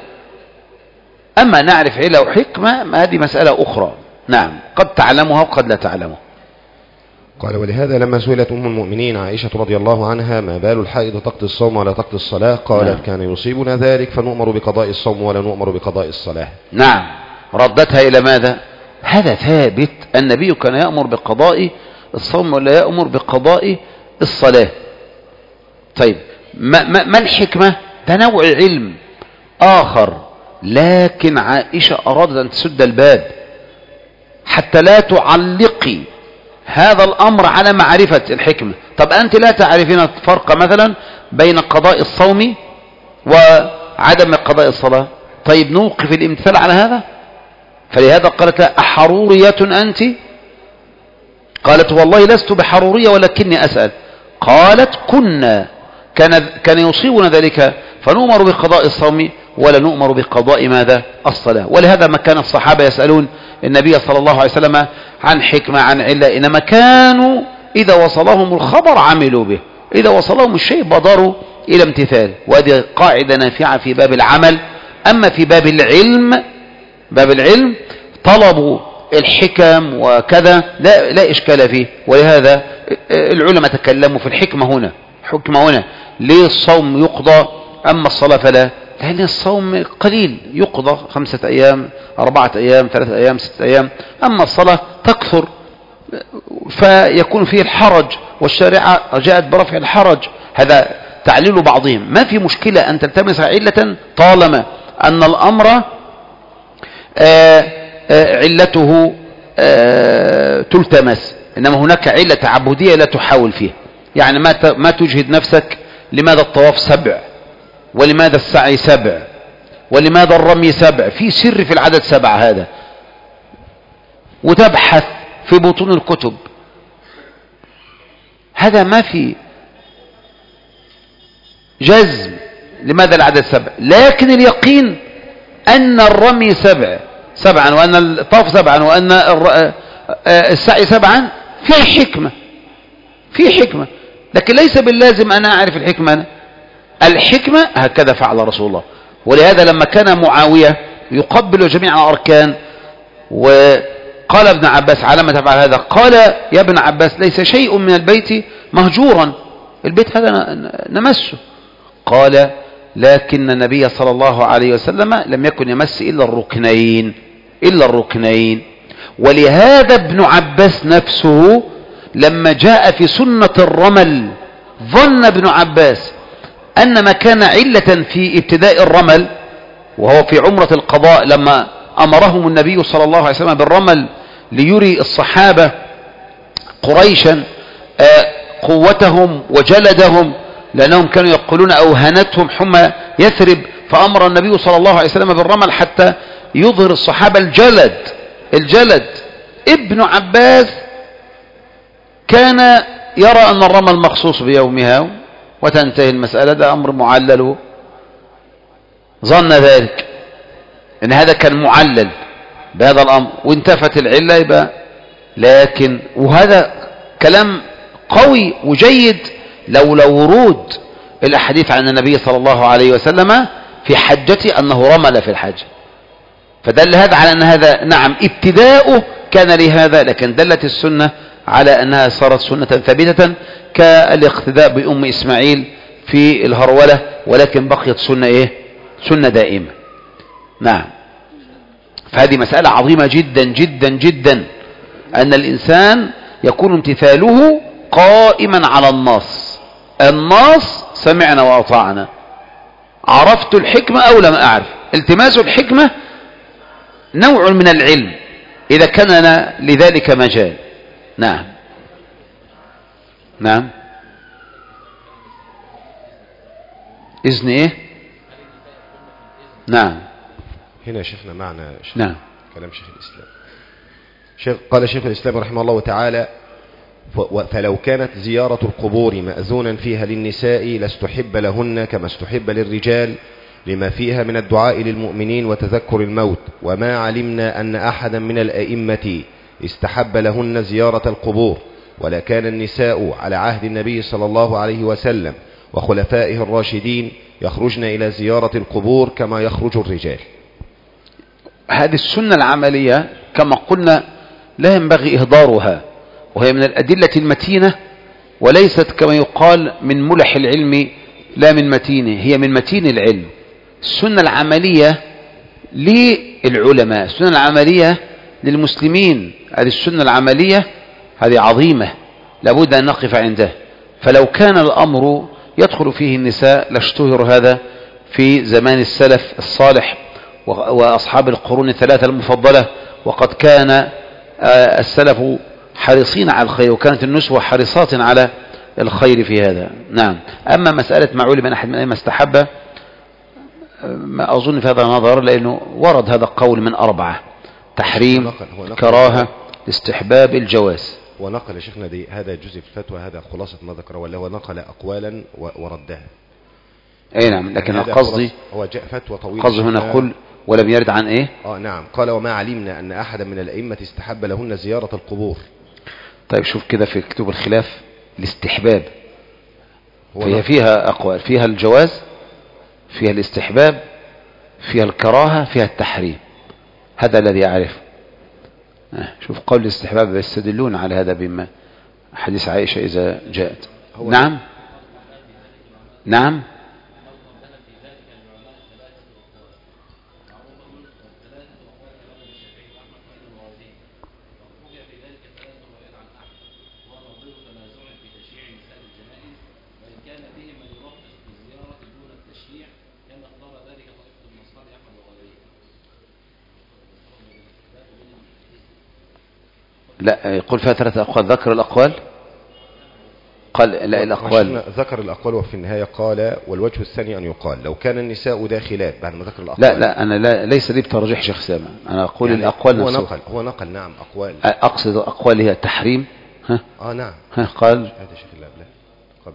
أما نعرف علة وحكمة هذه مسألة أخرى، نعم قد تعلمها وقد لا تعلمها. قال ولهذا لما سئلت أم المؤمنين عائشة رضي الله عنها ما بال الحائض تقضي الصوم ولا تقضي الصلاة، قالت نعم. كان يصيبنا ذلك فنؤمر بقضاء الصوم ولا نؤمر بقضاء الصلاة. نعم ردتها إلى ماذا؟ هذا ثابت، النبي كان يأمر بقضاء الصوم ولا يأمر بقضاء الصلاة. طيب ما, ما, ما الحكمة؟ ده نوع علم آخر، لكن عائشة أرادت أن تسد الباب حتى لا تعلقي هذا الأمر على معرفة الحكمة. طب أنت لا تعرفين الفرق مثلا بين قضاء الصوم وعدم قضاء الصلاة، طيب نوقف الامتثال على هذا؟ فلهذا قالت لا أحرورية أنت؟ قالت والله لست بحرورية ولكني أسأل. قالت كنا كان, كان يصيبنا ذلك فنؤمر بقضاء الصوم ولا نؤمر بقضاء ماذا؟ الصلاة. ولهذا ما كان الصحابة يسألون النبي صلى الله عليه وسلم عن حكمة عن علة، إنما كانوا إذا وصلهم الخبر عملوا به، إذا وصلهم الشيء بادروا إلى امتثال. وهذه قاعدة نافعة في باب العمل. أما في باب العلم، باب العلم طلبوا الحكم وكذا لا, لا إشكال فيه. ولهذا العلماء تكلموا في الحكمة هنا، حكمة هنا ليه الصوم يقضى أما الصلاة فلا؟ لأن الصوم قليل يقضى خمسة أيام أربعة أيام ثلاثة أيام ستة أيام، أما الصلاة تكثر فيكون فيه الحرج، والشارعة جاءت برفع الحرج. هذا تعليل بعضهم. ما في مشكلة أن تلتمس علة طالما أن الأمر آآ آآ علته آآ تلتمس، إنما هناك علة تعبدية لا تحاول فيها. يعني ما ما تجهد نفسك لماذا الطواف سبع، ولماذا السعي سبع، ولماذا الرمي سبع، في سر في العدد سبع هذا، وتبحث في بطون الكتب، هذا ما في جزم لماذا العدد سبع. لكن اليقين أن الرمي سبع سبعا وأن الطواف سبعا وأن السعي سبعا في حكمة، في حكمة، لكن ليس باللازم أنا أعرف الحكمة. أنا الحكمة هكذا فعل رسول الله. ولهذا لما كان معاوية يقبل جميع الأركان قال ابن عباس على ما تفعل هذا؟ قال يا ابن عباس ليس شيء من البيت مهجورا، البيت هذا نمسه. قال لكن النبي صلى الله عليه وسلم لم يكن يمس إلا الركنين إلا الركنين. ولهذا ابن عباس نفسه لما جاء في سنة الرمل ظن ابن عباس أن ما كان علة في ابتداء الرمل وهو في عمرة القضاء لما أمرهم النبي صلى الله عليه وسلم بالرمل ليري الصحابة قريشا قوتهم وجلدهم، لأنهم كانوا يقولون أوهنتهم حمى يثرب، فأمر النبي صلى الله عليه وسلم بالرمل حتى يظهر الصحابة الجلد الجلد ابن عباس كان يرى أن الرمل مخصوص بيومها وتنتهي المسألة، ده أمر معلل، ظن ذلك ان هذا كان معلل بهذا الامر وانتفت العله يبقى. لكن وهذا كلام قوي وجيد لولا ورود الاحاديث عن النبي صلى الله عليه وسلم في حجته انه رمل في الحج، فدل هذا على ان هذا نعم ابتداؤه كان لهذا، لكن دلت السنه على انها صارت سنه ثابته كالاقتداء بام اسماعيل في الهروله، ولكن بقيت سنه ايه؟ سنه دائمه. نعم. فهذه مسألة عظيمة جدا جدا جدا، أن الإنسان يكون امتثاله قائما على النص. النص سمعنا وأطعنا، عرفت الحكمة أو لم أعرف. التماس الحكمة نوع من العلم إذا كان لنا لذلك مجال. نعم نعم. إذن إيه؟ نعم. هنا شيخنا معنا شيخ نعم. كلام شيخ الإسلام. شيخ قال شيخ الإسلام رحمه الله تعالى: فلو كانت زيارة القبور مأذونا فيها للنساء لاستحب لهن كما استحب للرجال، لما فيها من الدعاء للمؤمنين وتذكر الموت، وما علمنا أن أحدا من الأئمة استحب لهن زيارة القبور، ولا كان النساء على عهد النبي صلى الله عليه وسلم وخلفائه الراشدين يخرجن إلى زيارة القبور كما يخرج الرجال. هذه السنة العملية كما قلنا لا ينبغي إهدارها، وهي من الأدلة المتينة، وليست كما يقال من ملح العلم لا من متينه، هي من متين العلم. السنة العملية للعلماء، السنة العملية للمسلمين، هذه السنة العملية هذه عظيمة لابد أن نقف عنده. فلو كان الأمر يدخل فيه النساء لاشتهر هذا في زمان السلف الصالح وأصحاب القرون الثلاثة المفضلة، وقد كان السلف حريصين على الخير، وكانت النسوة حريصات على الخير في هذا. نعم. أما مسألة ما علم من أحد من أي ما استحب، ما أظن في هذا نظر، لأنه ورد هذا القول من أربعة: تحريم، كراهة، استحباب، الجواز. ونقل يا شيخنا دي هذا جزء في الفتوى، هذا خلاصة ما ذكره، ولا هو نقل أقوالا وردها. أي نعم، لكن قصدي هو جاء فتوى طويلة، قصدي هنا قل ولم يرد عن إيه؟ آه نعم. قال: وما علمنا أن أحدا من الأئمة استحب لهن زيارة القبور. طيب شوف كده في كتب الخلاف الاستحباب فيها فيها أقوال، فيها الجواز، فيها الاستحباب، فيها الكراهة، فيها التحريم. هذا الذي أعرفه. شوف قول الاستحباب يستدلون على هذا بما حديث عائشة إذا جاءت. نعم نعم. لا يقول فيها ثلاثة أقوال، ذكر الأقوال، قال لا الأقوال ذكر الأقوال، وفي النهاية قال: والوجه الثاني أن يقال لو كان النساء داخلات بعد ما ذكر الأقوال. لا لا أنا لا ليس لي بترجيح شيخ سامع، أنا أقول يعني الأقوال هو نفسه. نقل هو نقل نعم أقوال، أقصد أقوال هي التحريم. ها آه نعم. ها قال هذا شيخ الله قبل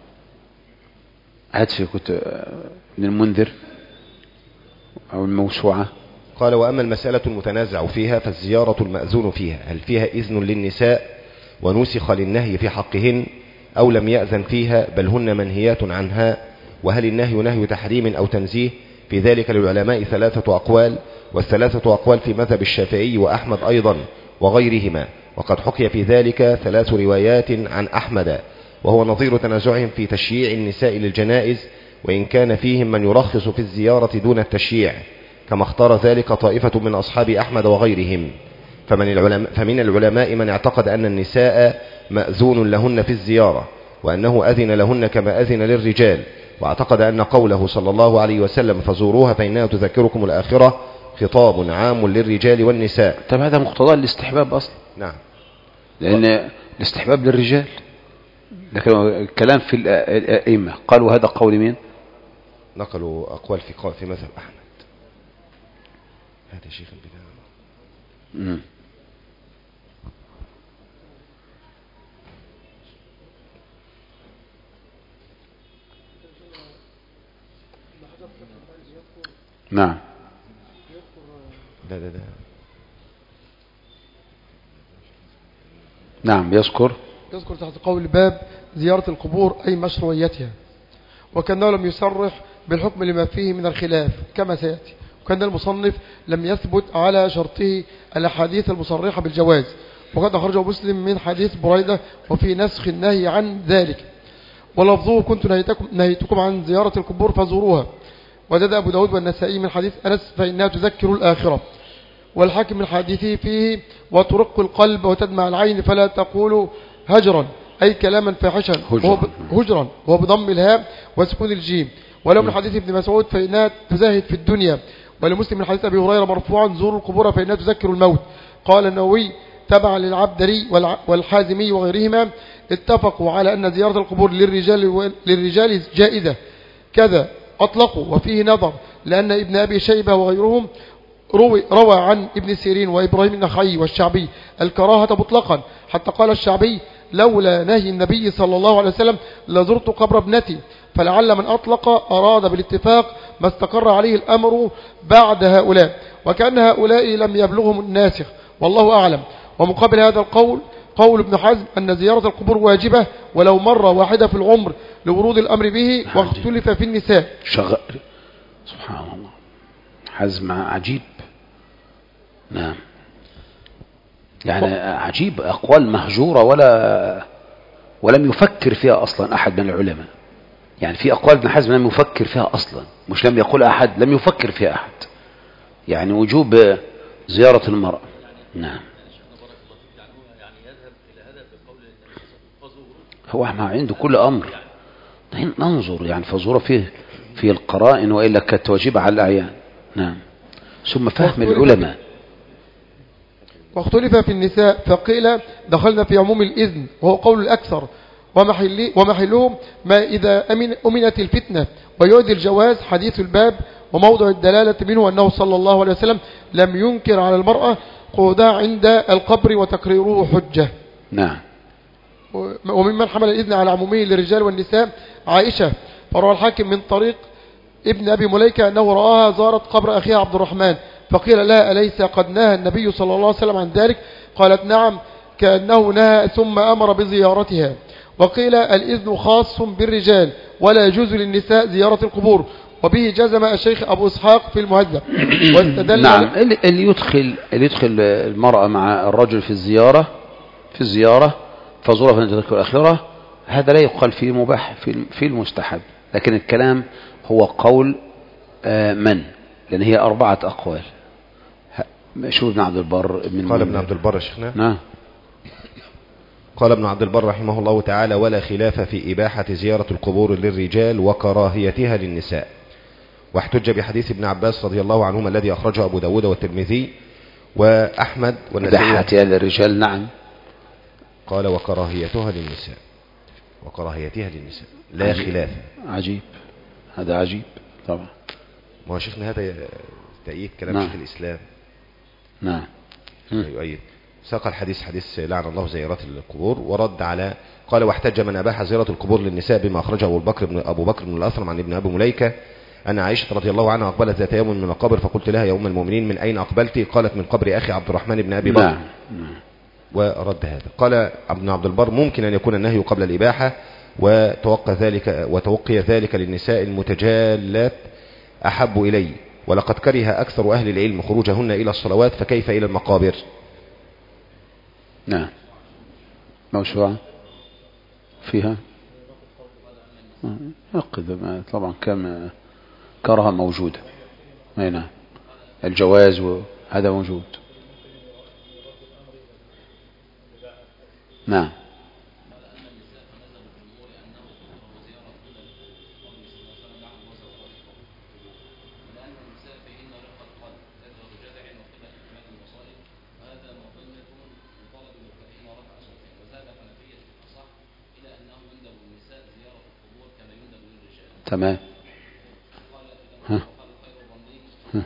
هذا هات في كتب ابن المنذر أو الموسوعة. قال: وأما المسألة المتنازع فيها فالزيارة المأذون فيها هل فيها إذن للنساء ونسخ للنهي في حقهن أو لم يأذن فيها بل هن منهيات عنها، وهل النهي نهي تحريم أو تنزيه؟ في ذلك للعلماء ثلاثة أقوال، والثلاثة أقوال في مذهب الشافعي وأحمد أيضا، وغيرهما. وقد حكي في ذلك ثلاث روايات عن أحمد، وهو نظير تنازعهم في تشييع النساء للجنائز، وإن كان فيهم من يرخص في الزيارة دون التشييع، كما اختار ذلك طائفة من أصحاب أحمد وغيرهم. فمن العلماء, فمن العلماء من اعتقد أن النساء مأذون لهن في الزيارة، وأنه أذن لهن كما أذن للرجال، واعتقد أن قوله صلى الله عليه وسلم فزوروها فإنها تذكركم الآخرة خطاب عام للرجال والنساء. طب هذا مقتضى الاستحباب أصلا. نعم، لأن الاستحباب للرجال، لكن الكلام في الأئمة قالوا هذا قول مين؟ نقلوا أقوال في في مذهب أحمد. هذا شيخ البداية. نعم. لا لا لا. نعم يذكر يذكر تحت قول باب زيارة القبور أي مشروعيتها، وكأنه لم يصرح بالحكم لما فيه من الخلاف كما سيأتي، وكان المصنف لم يثبت على شرطه الأحاديث المصرحة بالجواز، وقد أخرجه مسلم من حديث بريدة وفي نسخ النهي عن ذلك، ولفظه كنت نهيتكم, نهيتكم عن زيارة القبور فزوروها، وزاد أبو داود والنسائي من حديث أنس فإنها تذكر الآخرة، والحاكم من حديثه فيه وترق القلب وتدمع العين فلا تقولوا هجرا أي كلاما فاحشا هجرا وهو بضم الهاء وسكون الجيم. ولو من حديث ابن مسعود فإنها تزاهد في الدنيا. ولمسلم من حديث أبي هريرة مرفوعا زوروا القبور فإنها تذكر الموت. قال النووي تبع للعبدري والحازمي وغيرهما اتفقوا على أن زيارة القبور للرجال, للرجال جائزة كذا أطلقوا، وفيه نظر لأن ابن أبي شيبة وغيرهم روي, روى عن ابن سيرين وإبراهيم النخعي والشعبي الكراهة مطلقا، حتى قال الشعبي لولا نهي النبي صلى الله عليه وسلم لزرت قبر ابنتي، فلعل من أطلق أراد بالاتفاق ما استقر عليه الأمر بعد هؤلاء، وكأن هؤلاء لم يبلغهم الناسخ والله أعلم. ومقابل هذا القول قول ابن حزم أن زيارة القبور واجبة ولو مرة واحدة في العمر لورود الأمر به، واختلف في النساء. شغ... سبحان الله، حزم عجيب. نعم، يعني عجيب، أقوال مهجورة ولا ولم يفكر فيها أصلا أحد من العلماء. يعني في أقوال ابن حزم لم يفكر فيها أصلا، مش لم يقول أحد، لم يفكر فيها أحد، يعني وجوب زيارة المرأة. نعم، هو ما عنده كل أمر ننظر يعني فزورة فيه في القرائن، وإلا كانت واجبة على الأعيان. نعم، ثم فهم العلماء. واختلف في النساء فقيل دخلنا في عموم الإذن وهو قول الأكثر، ومحلهم ما إذا أمن أمنت الفتنة، ويؤدي الجواز حديث الباب، وموضع الدلالة منه أنه صلى الله عليه وسلم لم ينكر على المرأة قعودها عند القبر وتقريره حجة. نعم. وممن حمل الإذن على عمومه للرجال والنساء عائشة، فروى الحاكم من طريق ابن أبي مليكة أنه رآها زارت قبر أخيها عبد الرحمن، فقيل لها أليس قد نهى النبي صلى الله عليه وسلم عن ذلك؟ قالت نعم، كأنه نهى ثم أمر بزيارتها. وقيل الإذن خاص بالرجال ولا يجوز للنساء زيارة القبور، وبه جزم الشيخ أبو إسحاق في المهذب. واستدل نعم، اللي يدخل اللي يدخل المرأة مع الرجل في الزيارة في الزيارة فزورة فنتذكر الآخرة، هذا لا يقال فيه مباح، في في المستحب، لكن الكلام هو قول من، لأن هي أربعة أقوال. شو ابن عبد البر من قال ابن عبد البر شيخنا. نعم، قال ابن عبد البر رحمه الله تعالى ولا خلاف في إباحة زيارة القبور للرجال وكراهيتها للنساء، واحتج بحديث ابن عباس رضي الله عنهما الذي أخرجه أبو داود والترمذي وأحمد والنسائي. إباحتها للرجال، نعم. قال وكراهيتها للنساء، وكراهيتها للنساء لا عجيب. خلاف. عجيب، هذا عجيب طبعا. ما هو شيخنا هذا تأييد كلام نعم. شيخ الإسلام. نعم. يؤيد ساق الحديث حديث لعن الله زيارات القبور، ورد على قال واحتج من أباح زيارة القبور للنساء بما أخرجه أبو بكر بن أبو بكر بن الأثرم عن ابن أبي مليكة أن عائشة رضي الله عنها أقبلت ذات يوم من المقابر فقلت لها يا أم المؤمنين من أين أقبلت؟ قالت من قبر أخي عبد الرحمن بن أبي بكر. نعم. ورد هذا. قال ابن عبد البر ممكن أن يكون النهي قبل الإباحة، وتوقع ذلك وتوقي ذلك للنساء المتجالات أحب إلي، ولقد كره أكثر أهل العلم خروجهن إلى الصلوات، فكيف إلى المقابر؟ نعم موسوعة فيها يقض طبعا كم كرها موجودة. نعم الجواز وهذا موجود. نعم تمام. ها. ها.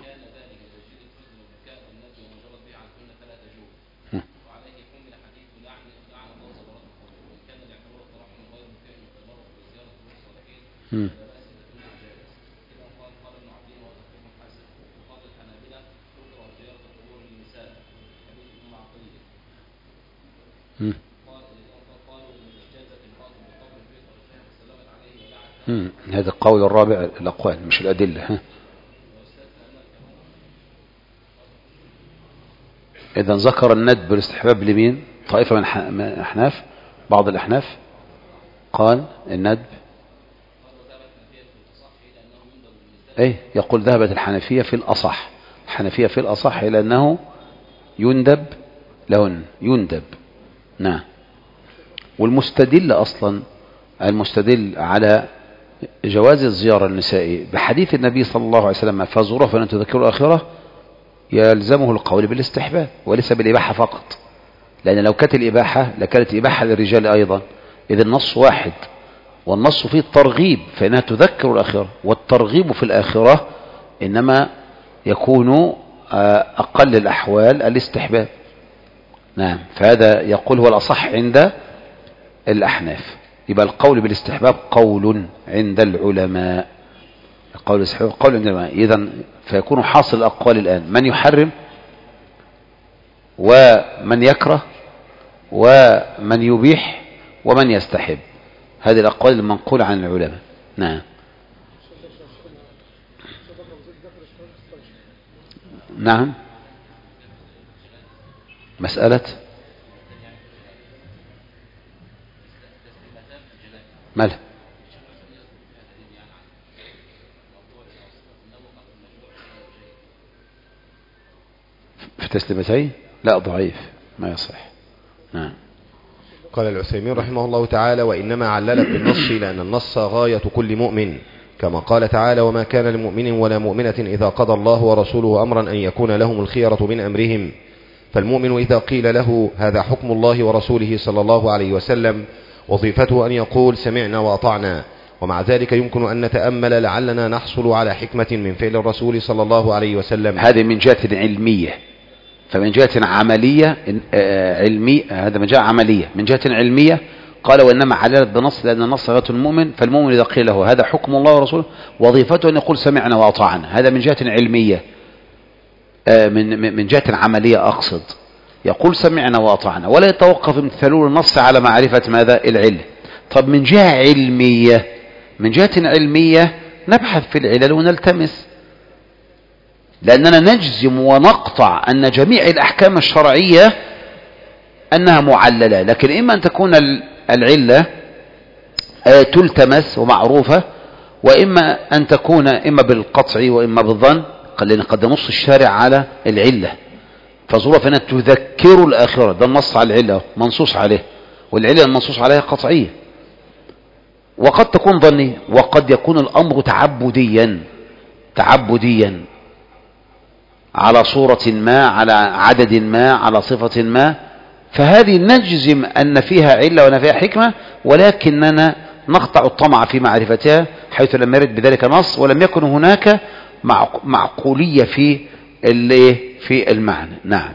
ها. مم. هذا القول الرابع الأقوال مش الأدلة. ها. إذا ذكر الندب بالاستحباب لمين؟ طائفة من الأحناف، بعض الأحناف قال الندب ايه يقول ذهبت الحنفية في الأصح، الحنفية في الأصح إلى أنه يندب لهن يندب. نعم. والمستدل أصلا المستدل على جواز الزيارة النسائي بحديث النبي صلى الله عليه وسلم فزوره فلن تذكروا الآخرة يلزمه القول بالاستحباب وليس بالإباحة فقط، لأن لو كانت الإباحة لكانت إباحة للرجال أيضا، إذا النص واحد والنص فيه الترغيب فإنها تذكر الآخرة، والترغيب في الآخرة إنما يكون أقل الأحوال الاستحباب. نعم. فهذا يقول هو الأصح عند الأحناف، يبقى القول بالاستحباب قول عند العلماء، القول بالاستحباب قول عند العلماء. إذن فيكون حاصل الأقوال الآن من يحرم ومن يكره ومن يبيح ومن يستحب، هذه الأقوال المنقولة عن العلماء. نعم. نعم. مسألة مالها في تسليمتين؟ لا ضعيف ما يصح. نعم. قال العثيمين رحمه الله تعالى: وإنما عللت بالنص لأن النص غاية كل مؤمن، كما قال تعالى: وما كان لمؤمن ولا مؤمنة إذا قضى الله ورسوله أمرا أن يكون لهم الخيرة من أمرهم. فالمؤمن إذا قيل له هذا حكم الله ورسوله صلى الله عليه وسلم وظيفته أن يقول سمعنا وأطعنا. ومع ذلك يمكن أن نتأمل لعلنا نحصل على حكمة من فعل الرسول صلى الله عليه وسلم. هذه من جهة علمية، فمن جهة عملية علمية، هذا من جهة عملية. من جهة علمية قال وإنما عللت بنص لأن النص غاية المؤمن، فالمؤمن إذا قيل له هذا حكم الله ورسوله وظيفته أن يقول سمعنا وأطعنا، هذا من جهة علمية. من من جهة عملية أقصد يقول سمعنا وأطعنا ولا يتوقف امتثال النص على معرفة ماذا العلة. طب من جهة علمية، من جهة علمية نبحث في العلل ونلتمس، لأننا نجزم ونقطع أن جميع الأحكام الشرعية أنها معللة، لكن إما أن تكون العلة تلتمس ومعروفة، وإما أن تكون إما بالقطع وإما بالظن، لأن قد نص الشارع على العلة فظروف أنها تذكر الآخرة، ده النص على العلة منصوص عليه، والعلة المنصوص عليها قطعية، وقد تكون ظنية، وقد يكون الأمر تعبديا تعبديا على صورة ما، على عدد ما، على صفة ما، فهذه نجزم أن فيها علة وأن فيها حكمة، ولكننا نقطع الطمع في معرفتها حيث لم يرد بذلك نص ولم يكن هناك معقولية في في المعنى. نعم.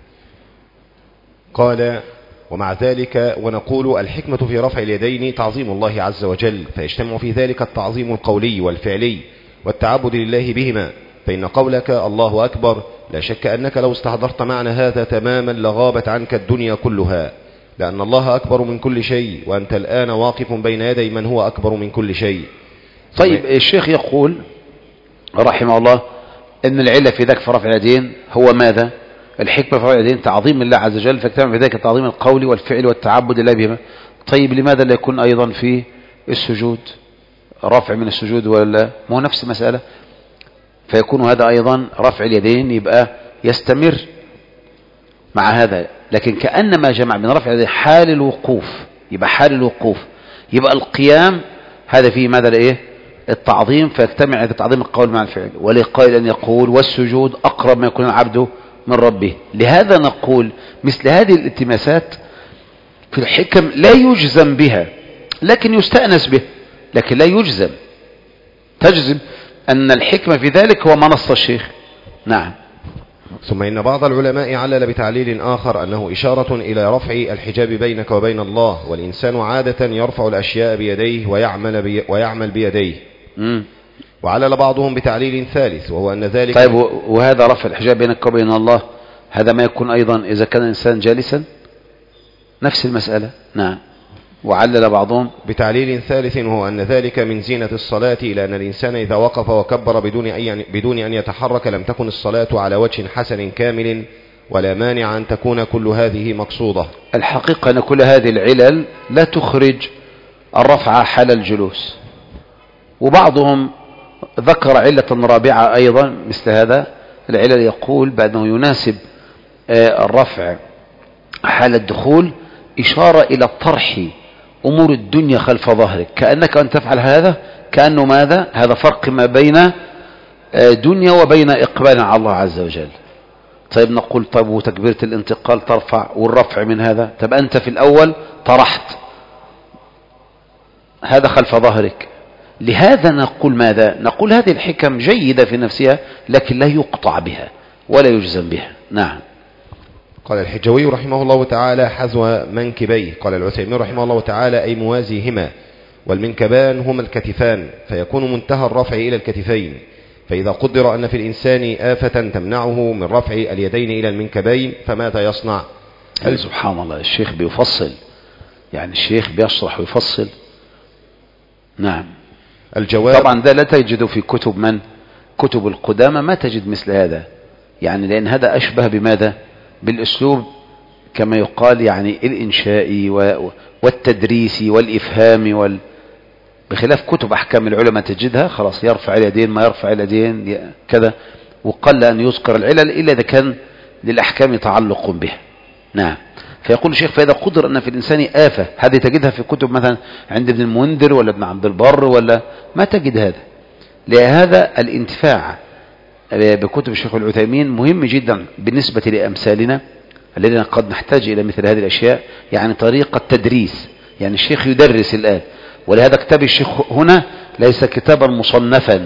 قال ومع ذلك ونقول الحكمة في رفع اليدين تعظيم الله عز وجل، فيجتمع في ذلك التعظيم القولي والفعلي والتعبد لله بهما، فإن قولك الله أكبر لا شك أنك لو استحضرت معنى هذا تماما لغابت عنك الدنيا كلها، لأن الله أكبر من كل شيء، وأنت الآن واقف بين يدي من هو أكبر من كل شيء. طيب الشيخ يقول رحمه الله إن العلة في ذاك في رفع اليدين هو ماذا؟ الحكمة في رفع اليدين تعظيم الله عز وجل، فاجتمع في ذلك تعظيم القول والفعل والتعبد لله بهما. طيب لماذا لا يكون أيضا في السجود رفع من السجود ولا ما هو نفس المسألة؟ فيكون هذا أيضا رفع اليدين يبقى يستمر مع هذا، لكن كأنما جمع من رفع اليدين حال الوقوف، يبقى حال الوقوف يبقى القيام هذا فيه ماذا لإيه؟ التعظيم، فيجتمع تعظيم القول مع الفعل. ولقائل أن يقول والسجود أقرب ما يكون العبد من ربه. لهذا نقول مثل هذه الالتماسات في الحكم لا يجزم بها، لكن يستأنس به، لكن لا يجزم. تجزم أن الحكمة في ذلك هو ما نص الشيخ. نعم. ثم إن بعض العلماء علل بتعليل آخر أنه إشارة إلى رفع الحجاب بينك وبين الله، والإنسان عادة يرفع الأشياء بيديه ويعمل, بي ويعمل بيديه. م. وعلل بعضهم بتعليل ثالث وهو أن ذلك. طيب وهذا رفع الحجاب بينك وبين الله هذا ما يكون أيضا إذا كان الإنسان جالسا نفس المسألة. نعم. وعلل بعضهم بتعليل ثالث وهو أن ذلك من زينة الصلاة، إلى أن الإنسان إذا وقف وكبر بدون, أي بدون أن يتحرك لم تكن الصلاة على وجه حسن كامل، ولا مانع أن تكون كل هذه مقصودة. الحقيقة أن كل هذه العلل لا تخرج الرفع حال الجلوس. وبعضهم ذكر علة رابعة أيضا مثل هذا العلل، يقول بأنه يناسب الرفع حال الدخول إشارة إلى طرح أمور الدنيا خلف ظهرك، كأنك أن تفعل هذا كأنه ماذا؟ هذا فرق ما بين دنيا وبين إقبال على الله عز وجل. طيب نقول طيب وتكبيرة الانتقال ترفع والرفع من هذا، طيب أنت في الأول طرحت هذا خلف ظهرك. لهذا نقول ماذا؟ نقول هذه الحكم جيدة في نفسها لكن لا يقطع بها ولا يجزم بها. نعم. قال الحجوي رحمه الله تعالى حذو منكبيه. قال العثيمين رحمه الله تعالى أي موازيهما، والمنكبان هما الكتفان، فيكون منتهى الرفع إلى الكتفين. فإذا قدر أن في الإنسان آفة تمنعه من رفع اليدين إلى المنكبين فماذا يصنع؟ هل سبحان الله الشيخ بيفصل، يعني الشيخ بيشرح ويفصل. نعم. الجواب طبعا ده لا تجده في كتب من كتب القدامى، ما تجد مثل هذا، يعني لأن هذا أشبه بماذا؟ بالأسلوب كما يقال يعني الإنشائي والتدريسي والإفهامي وال... بخلاف كتب أحكام العلماء تجدها خلاص يرفع اليدين ما يرفع اليدين كذا، وقل أن يذكر العلل إلا إذا كان للأحكام تعلق بها. نعم. فيقول الشيخ فإذا قدر أن في الإنسان آفة، هذه تجدها في كتب مثلا عند ابن المنذر ولا ابن عبد البر ولا ما تجد هذا. لهذا الانتفاع بكتب الشيخ العثيمين مهم جدا بالنسبة لأمثالنا الذين قد نحتاج إلى مثل هذه الأشياء، يعني طريقة تدريس، يعني الشيخ يدرس الآن. ولهذا كتاب الشيخ هنا ليس كتابا مصنفا،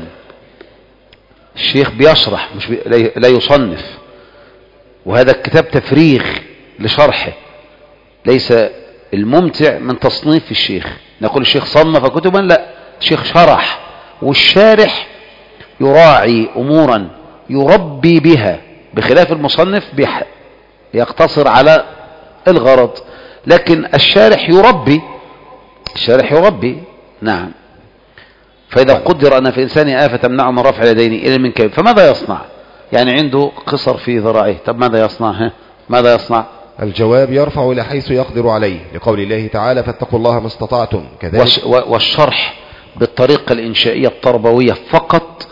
الشيخ بيشرح مش بي... لا يصنف، وهذا الكتاب تفريغ لشرحه، ليس الممتع من تصنيف الشيخ. نقول الشيخ صنف كتبا، لا، الشيخ شرح، والشارح يراعي أمورا يربي بها، بخلاف المصنف بيح... يقتصر على الغرض، لكن الشارح يربي الشارح يربي. نعم. فإذا قدر أن في إنسان آفة تمنعه من رفع اليدين إلى المنكب فماذا يصنع؟ يعني عنده قصر في ذراعه، طب ماذا يصنع؟ ها؟ ماذا يصنع؟ الجواب يرفع إلى حيث يقدر عليه، لقول الله تعالى فاتقوا الله ما استطعتم. كذلك والشرح بالطريقة الإنشائية التربوية فقط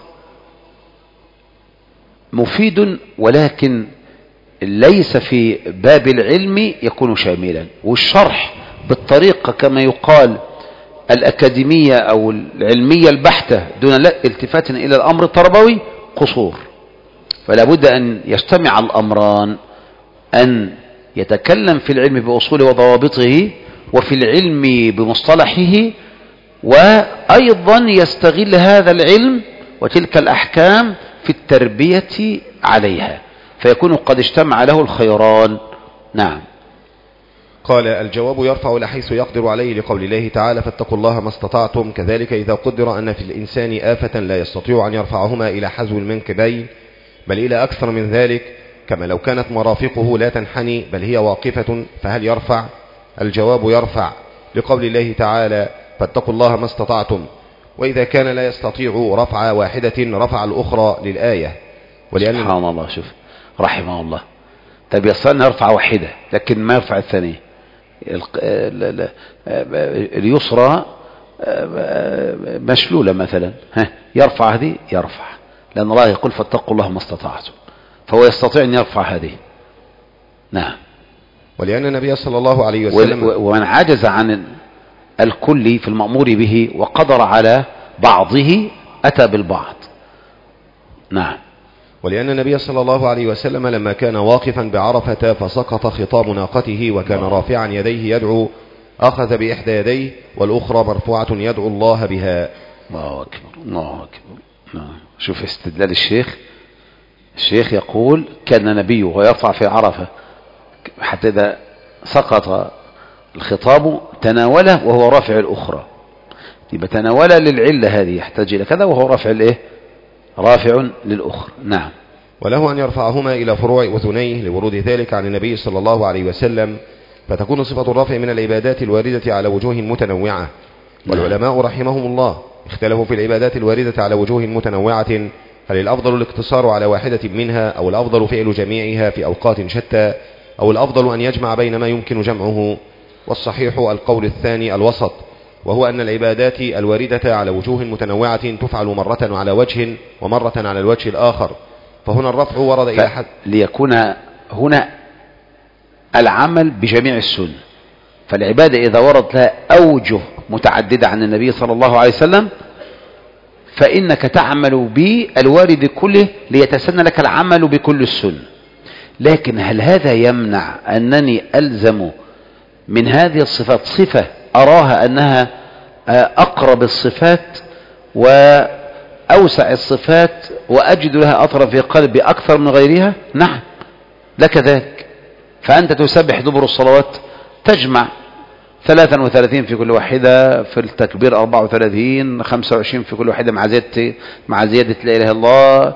مفيد، ولكن ليس في باب العلم يكون شاملا. والشرح بالطريقة كما يقال الأكاديمية أو العلمية البحتة دون التفات إلى الأمر التربوي قصور. فلا بد أن يجتمع الأمران، أن يتكلم في العلم بأصوله وضوابطه، وفي العلم بمصطلحه، وأيضا يستغل هذا العلم وتلك الأحكام في التربية عليها، فيكون قد اجتمع له الخيران. نعم. قال الجواب يرفع إلى حيث يقدر عليه، لقول الله تعالى فاتقوا الله ما استطعتم. كذلك إذا قدر أن في الإنسان آفة لا يستطيع أن يرفعهما إلى حذو المنكبين بل إلى أكثر من ذلك، كما لو كانت مرافقه لا تنحني بل هي واقفة، فهل يرفع؟ الجواب يرفع، لقول الله تعالى فاتقوا الله ما استطعتم. وإذا كان لا يستطيع رفع واحدة رفع الأخرى للآية. ولأن سبحان الله، شوف رحمه الله، طيب يصلي يرفع واحدة لكن ما يرفع الثانية. اليسرى مشلولة مثلا، ها يرفع هذه؟ يرفع، لأن الله يقول فاتقوا الله ما استطعتم، فهو يستطيع أن يرفع هذه. نعم. ولأن النبي صلى الله عليه وسلم ومن عجز عن الكل في المأمور به وقدر على بعضه أتى بالبعض. نعم. ولأن النبي صلى الله عليه وسلم لما كان واقفا بعرفة فسقط خطام ناقته وكان رافعا يديه يدعو، أخذ بإحدى يديه والأخرى مرفوعة يدعو الله بها. الله أكبر الله أكبر. نعم. شوف استدلال الشيخ. الشيخ يقول كان النبي وهو يرفع في عرفة حتى إذا سقط الخطاب تناوله وهو رافع الأخرى، يبقى تناوله للعلة هذه يحتاج إلى كذا وهو رافع الإيه؟ رافع للأخرى. نعم. وله أن يرفعهما إلى فروع أذنيه لورود ذلك عن النبي صلى الله عليه وسلم، فتكون صفة الرفع من العبادات الواردة على وجوه متنوعة. والعلماء رحمهم الله اختلفوا في العبادات الواردة على وجوه متنوعة، هل الأفضل الاقتصار على واحدة منها أو الأفضل فعل جميعها في أوقات شتى أو الأفضل أن يجمع بين ما يمكن جمعه. والصحيح القول الثاني الوسط، وهو أن العبادات الواردة على وجوه متنوعة تفعل مرة على وجه ومرة على الوجه الآخر، فهنا الرفع ورد إلى حد ليكون هنا العمل بجميع السنة. فالعبادة إذا ورد لها أوجه متعددة عن النبي صلى الله عليه وسلم فإنك تعمل بالوارد كله ليتسنى لك العمل بكل السنة. لكن هل هذا يمنع أنني ألزم من هذه الصفات صفة أراها أنها أقرب الصفات وأوسع الصفات وأجد لها أثر في قلبي أكثر من غيرها؟ نعم لك ذلك. فأنت تسبح دبر الصلوات تجمع ثلاثا وثلاثين في كل واحدة، في التكبير أربعة وثلاثين، خمسة وعشرين في كل واحدة مع زيادة مع زيادة لا إله إلا الله،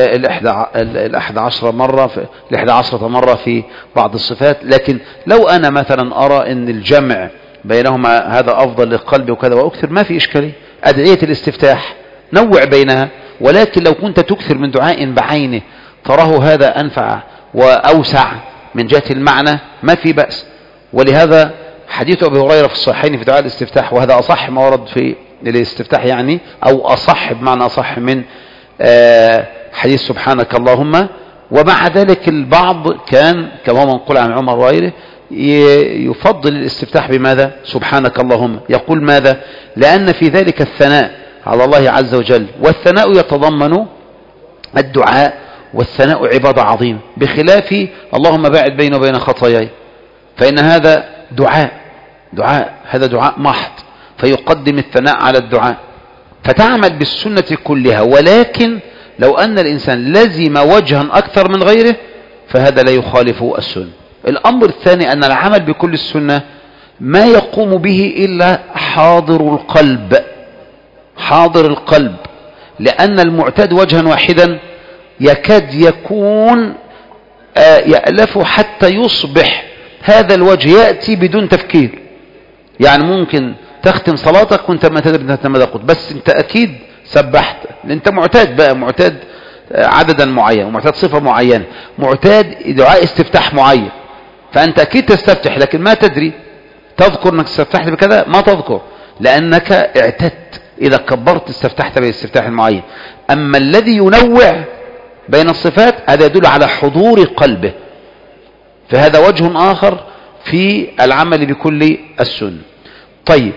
الأحد عشر مرة في الأحد عشرة مرة في بعض الصفات. لكن لو أنا مثلا أرى أن الجمع بينهما هذا أفضل للقلب وكذا وأكثر ما في إشكالية. أدعية الاستفتاح نوع بينها، ولكن لو كنت تكثر من دعاء بعينه تراه هذا أنفع وأوسع من جهة المعنى ما في بأس. ولهذا حديث أبي هريرة في الصحيحين في دعاء الاستفتاح، وهذا أصح ما ورد في الاستفتاح يعني، أو أصح بمعنى أصح من حديث سبحانك اللهم. ومع ذلك البعض كان كما منقول عن عمر وغيره يفضل الاستفتاح بماذا؟ سبحانك اللهم. يقول ماذا؟ لأن في ذلك الثناء على الله عز وجل، والثناء يتضمن الدعاء، والثناء عبادة عظيمة بخلاف اللهم باعد بيني وبين خطاياي، فإن هذا دعاء دعاء هذا دعاء محض، فيقدم الثناء على الدعاء. فتعمل بالسنة كلها، ولكن لو أن الإنسان لزم وجها أكثر من غيره فهذا لا يخالف السنة. الأمر الثاني أن العمل بكل السنة ما يقوم به إلا حاضر القلب حاضر القلب لأن المعتاد وجها واحدا يكاد يكون يألف حتى يصبح هذا الوجه يأتي بدون تفكير. يعني ممكن تختم صلاتك وانت ما تدري انت ماذا قلت، بس انت أكيد سبحت، انت معتاد بقى، معتاد عددا معين، ومعتاد صفة معينة، معتاد دعاء استفتاح معين، فأنت أكيد تستفتح لكن ما تدري، تذكر أنك استفتحت بكذا ما تذكر لأنك اعتدت، إذا كبرت استفتحت بالاستفتاح المعين. أما الذي ينوع بين الصفات هذا يدل على حضور قلبه، فهذا وجه آخر في العمل بكل السنة. طيب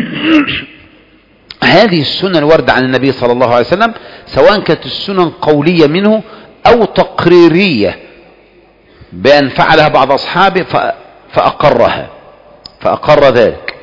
هذه السنة الواردة عن النبي صلى الله عليه وسلم سواء كانت السنن قولية منه أو تقريرية بأن فعلها بعض أصحابه فأقرها فأقر ذلك،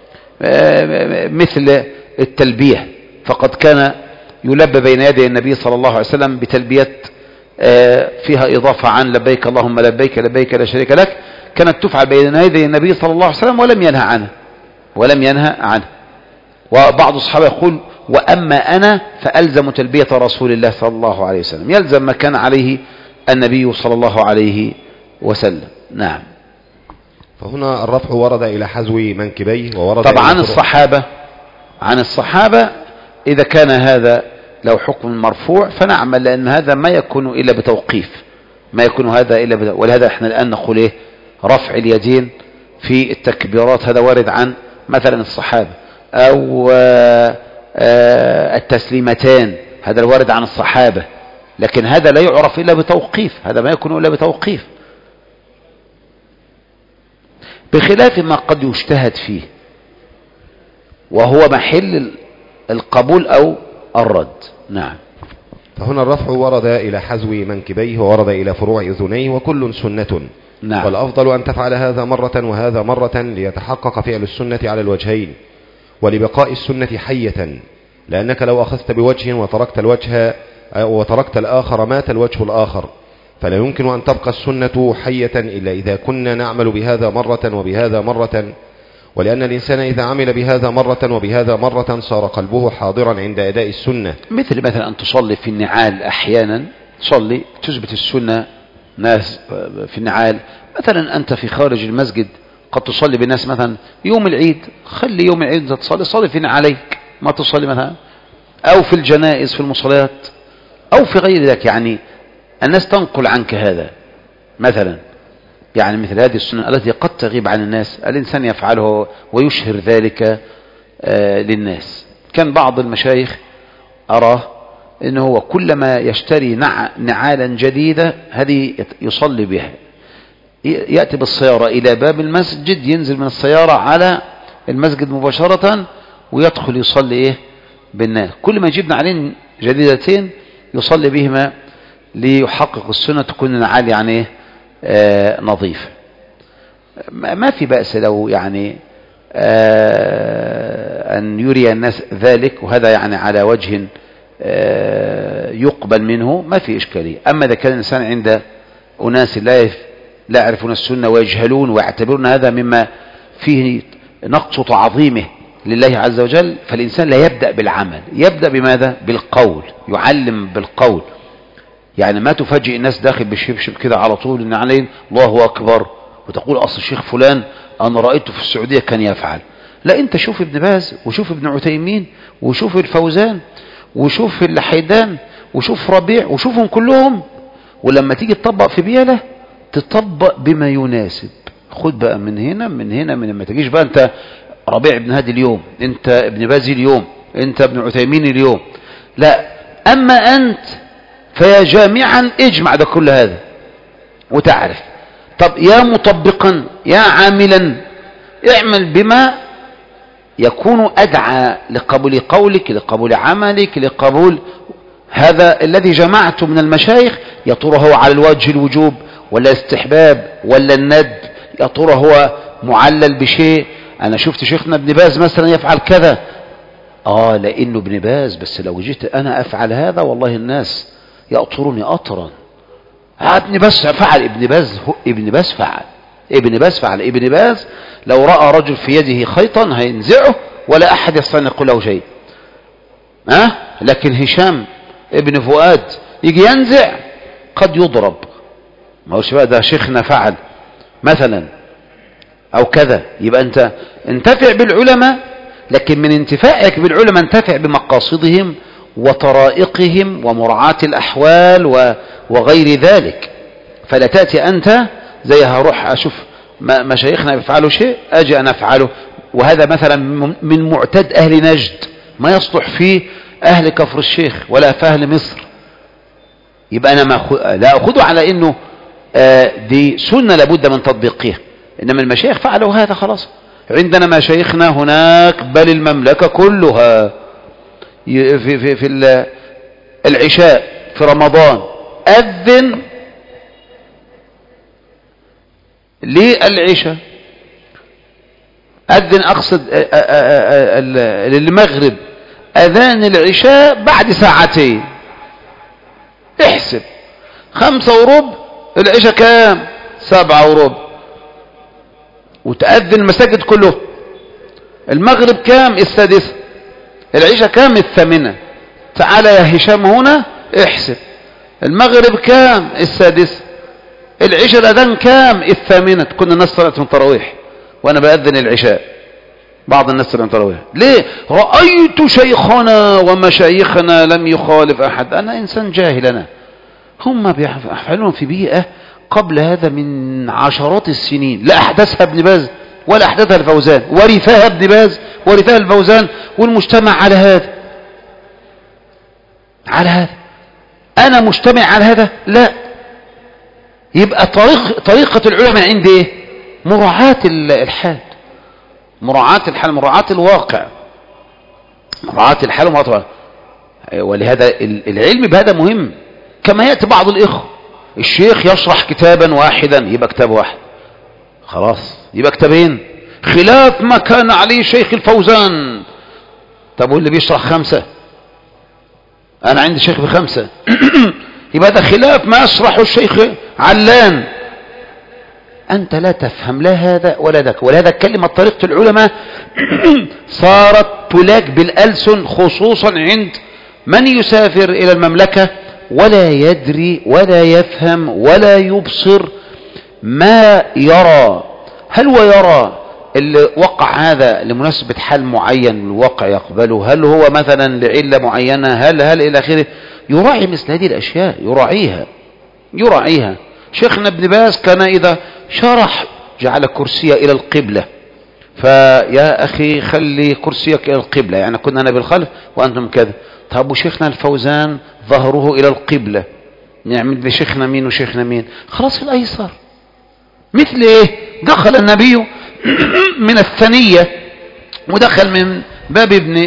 مثل التلبية، فقد كان يلبى بين يدي النبي صلى الله عليه وسلم بتلبية فيها إضافة عن لبيك اللهم لبيك لبيك لا شريك لك، كانت تفعل بين يدي النبي صلى الله عليه وسلم ولم ينهى عنها ولم ينهى عنها. وبعض الصحابة يقول وأما أنا فألزم تلبية رسول الله صلى الله عليه وسلم، يلزم ما كان عليه النبي صلى الله عليه وسلم. نعم. فهنا الرفع ورد إلى حذو منكبيه وورد طبعا عن الصحابة عن الصحابة إذا كان هذا لو حكم مرفوع فنعمل، لأن هذا ما يكون إلا بتوقيف، ما يكون هذا إلا بدا. ولهذا احنا الآن نقول إيه رفع اليدين في التكبيرات هذا وارد عن مثلا الصحابة، أو التسليمتان هذا الوارد عن الصحابة، لكن هذا لا يعرف إلا بتوقيف، هذا ما يكون إلا بتوقيف، بخلاف ما قد يجتهد فيه وهو محل القبول أو الرد. نعم. فهنا الرفع ورد إلى حذو منكبيه وورد إلى فروع أذنيه وكل سنة. نعم. والأفضل أن تفعل هذا مرة وهذا مرة ليتحقق فعل السنة على الوجهين ولبقاء السنة حية، لأنك لو أخذت بوجه وتركت الوجه وتركت الآخر مات الوجه الآخر، فلا يمكن أن تبقى السنة حية إلا إذا كنا نعمل بهذا مرة وبهذا مرة. ولأن الإنسان إذا عمل بهذا مرة وبهذا مرة صار قلبه حاضرا عند أداء السنة. مثل مثلا أن تصلي في النعال أحيانا، تصلي تثبت السنة ناس في النعال، مثلا أنت في خارج المسجد قد تصلي بالناس مثلا يوم العيد، خلي يوم العيد تصلي صلي في نعاليك، ما تصلي مثلا، أو في الجنائز في المصليات أو في غير ذلك. يعني الناس تنقل عنك هذا مثلا، يعني مثل هذه السنة التي قد تغيب عن الناس الإنسان يفعله ويشهر ذلك آه للناس. كان بعض المشايخ أراه إنه هو كلما يشتري نع... نعالا جديدة هذه يصلي بها، يأتي بالسيارة إلى باب المسجد، ينزل من السيارة على المسجد مباشرة ويدخل يصلي إيه بالناس. كل ما يجيب نعالين جديدتين يصلي بهما ليحقق السنة، تكون نعال يعني إيه آه نظيف. ما في بأس لو يعني آه أن يري الناس ذلك، وهذا يعني على وجه آه يقبل منه، ما في إشكالية. أما إذا كان الإنسان عند أناس لا لا يعرفون السنة ويجهلون ويعتبرون هذا مما فيه نقص تعظيمه لله عز وجل، فالإنسان لا يبدأ بالعمل، يبدأ بماذا؟ بالقول، يعلم بالقول. يعني ما تفاجئ الناس داخل بالشبشب كده على طول إن عليه الله أكبر وتقول أصل الشيخ فلان أنا رأيته في السعودية كان يفعل. لا، أنت شوف ابن باز وشوف ابن عثيمين وشوف الفوزان وشوف الحيدان وشوف ربيع وشوفهم كلهم، ولما تيجي تطبق في بياله تطبق بما يناسب. خد بقى من هنا من هنا من ما تجيش بقى أنت ربيع ابن هادي اليوم، أنت ابن باز اليوم، أنت ابن عثيمين اليوم، لا. أما أنت فيا جامعا اجمع ده كل هذا وتعرف. طب يا مطبقا يا عاملا اعمل بما يكون أدعى لقبول قولك، لقبول عملك، لقبول هذا الذي جمعته من المشايخ. يا ترى هو على الوجه الوجوب ولا استحباب ولا الند؟ يا ترى هو معلل بشيء؟ أنا شفت شيخنا ابن باز مثلا يفعل كذا، آه لأنه ابن باز، بس لو جيت أنا أفعل هذا والله الناس يأطرني أطرا. ابن باز فعل، ابن باز ابن باز فعل ابن باز فعل ابن باز لو رأى رجل في يده خيطا هينزعه ولا أحد يستطيع أن يقول له شيء. ها أه؟ لكن هشام ابن فؤاد يجي ينزع قد يضرب. ما هوش بقى ده شيخنا فعل مثلا أو كذا. يبقى أنت انتفع بالعلماء، لكن من انتفاعك بالعلماء انتفع بمقاصدهم وطرائقهم ومراعاة الأحوال وغير ذلك. فلا تأتي أنت زي هروح أشوف مشايخنا بيفعلوا شيء أجي أنا أفعله، وهذا مثلا من معتاد أهل نجد، ما يصلح فيه أهل كفر الشيخ ولا في أهل مصر. يبقى أنا ما لا أخذه على أنه دي سنة لابد من تطبيقها، إنما المشايخ فعلوا هذا خلاص. عندنا مشايخنا هناك بل المملكة كلها في, في, في العشاء في رمضان أذن للعشاء، أذن أقصد للمغرب، أذان العشاء بعد ساعتين. احسب خمسة وربع، العشاء كام؟ سبعة وربع، وتأذن المساجد كله. المغرب كام؟ السادسة. العشاء كام؟ الثامنة. تعال يا هشام هنا احسب، المغرب كام؟ السادسة. العشاء الأذان كام؟ الثامنة. كنا الناس طلعت من تراويح وأنا بأذن العشاء، بعض الناس طلعت من تراويح. ليه؟ رأيت شيخنا ومشايخنا لم يخالف أحد. أنا إنسان جاهل، أنا هم بيفعلون في بيئة قبل هذا من عشرات السنين، لا أحدثها ابن باز ولا أحدثها الفوزان، ورثها ابن باز ورثها الفوزان، والمجتمع على هذا على هذا. أنا مجتمع على هذا؟ لا. يبقى طريق طريقة العلماء عند إيه؟ مراعاة الحال، مراعاة الحال، مراعاة الواقع، مراعاة الحال ومراعاة الواقع. ولهذا العلم بهذا مهم. كما يأتي بعض الإخوة، الشيخ يشرح كتابا واحدا، يبقى كتاب واحد خلاص، يبقى كتابين، خلاف ما كان عليه شيخ الفوزان. طب واللي بيشرح خمسة؟ أنا عندي شيخ بخمسة يبقى هذا خلاف ما يشرحه الشيخ علان. أنت لا تفهم لا هذا ولا ذاك. ولهذا كلمة طريقة العلماء صارت تلاك بالألسن، خصوصا عند من يسافر إلى المملكة ولا يدري ولا يفهم ولا يبصر ما يرى. هل هو يرى اللي وقع هذا لمناسبة حال معين الواقع يقبله؟ هل هو مثلا لعلة معينة؟ هل هل إلى آخره؟ يراعي مثل هذه الأشياء، يراعيها يراعيها. شيخنا ابن باز كان إذا شرح جعل كرسيه إلى القبلة، فيا أخي خلي كرسيك إلى القبلة، يعني كنا أنا بالخلف وأنتم كذا. طب وشيخنا الفوزان ظهره إلى القبلة، نعمل بشيخنا مين وشيخنا مين؟ خلاص الأيسر. مثل إيه؟ دخل النبي من الثنية ودخل من باب ابن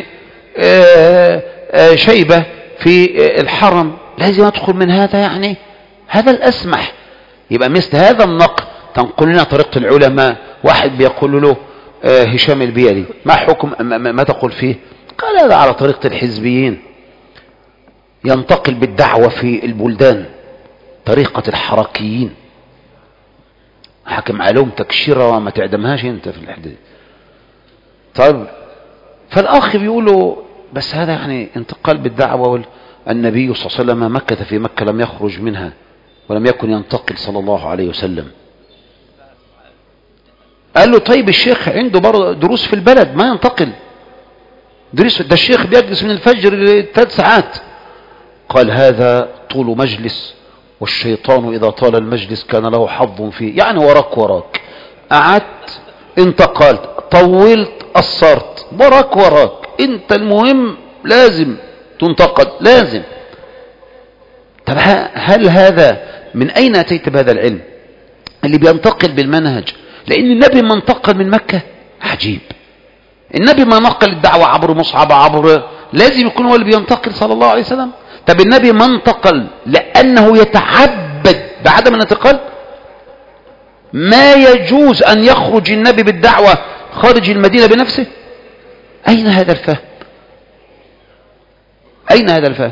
شيبة في الحرم، لازم أدخل من هذا، يعني هذا الأسمح. يبقى مثل هذا النقل تنقل لنا طريقة العلماء. واحد بيقول له هشام البيلي ما حكم ما تقول فيه؟ قال هذا على طريقة الحزبيين، ينتقل بالدعوة في البلدان، طريقة الحركيين. حكم عليهم تكشيرة وما تعدمهاش انت في الحديث. طيب فالأخ بيقول له بس هذا يعني انتقال بالدعوة، والنبي صلى الله عليه وسلم مكث في مكة لم يخرج منها ولم يكن ينتقل صلى الله عليه وسلم. قال له طيب الشيخ عنده برضه دروس في البلد ما ينتقل دروس، ده الشيخ بيجلس من الفجر لثلاث ساعات. قال هذا طول مجلس، والشيطان إذا طال المجلس كان له حظ فيه، يعني وراك وراك، قعدت انتقلت، طولت قصرت، وراك وراك، انت المهم لازم تنتقد لازم. طب هل هذا من أين أتيت بهذا العلم اللي بينتقل بالمنهج؟ لأن النبي ما انتقل من مكة، عجيب. النبي ما نقل الدعوة عبر مصعب عبر، لازم يكون هو اللي بينتقل صلى الله عليه وسلم. طب النبي ما انتقل لأنه يتعبد بعدم الانتقال؟ ما يجوز أن يخرج النبي بالدعوة خارج المدينة بنفسه؟ أين هذا الفهم؟ أين هذا الفهم؟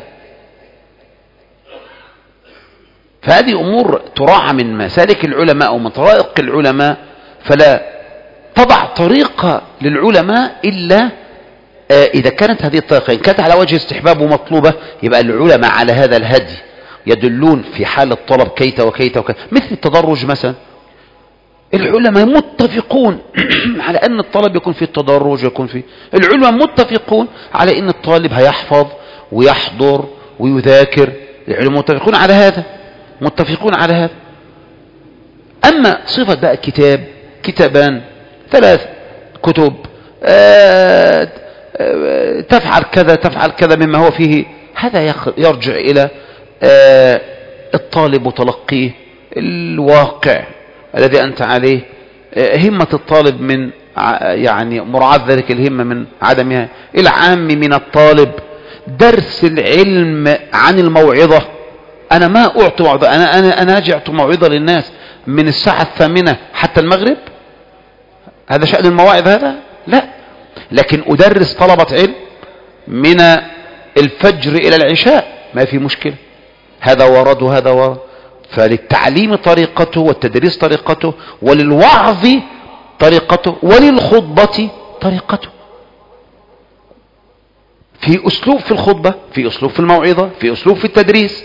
فهذه أمور تراعى من مسالك العلماء أو من طرائق العلماء. فلا تضع طريقة للعلماء إلا إذا كانت هذه الطريقة إن كانت على وجه استحباب ومطلوبة، يبقى العلماء على هذا الهدي يدلون في حال الطلب كيت وكيت وكيت. مثل التدرج مثلا، العلماء متفقون على أن الطلب يكون في التدرج، يكون في العلماء متفقون على أن الطالب هيحفظ ويحضر ويذاكر، العلماء متفقون على هذا، متفقون على هذا. أما صفة بقى كتاب كتابان ثلاث كتب آه آه تفعل كذا تفعل كذا مما هو فيه، هذا يرجع إلى آه الطالب وتلقيه الواقع الذي أنت عليه. آه همة الطالب من يعني مراعاة ذلك الهمة من عدمها. العام من الطالب درس العلم عن الموعظة. أنا ما أعطي موعظة، أنا أنا أنا أجي أعطي موعظة للناس من الساعة الثامنة حتى المغرب؟ هذا شأن المواعظ هذا؟ لا. لكن أدرس طلبة علم من الفجر إلى العشاء، ما في مشكلة، هذا ورد وهذا ورد. فللتعليم طريقته، والتدريس طريقته، وللوعظ طريقته، وللخطبة طريقته. في أسلوب في الخطبة، في أسلوب في الموعظة، في أسلوب في التدريس.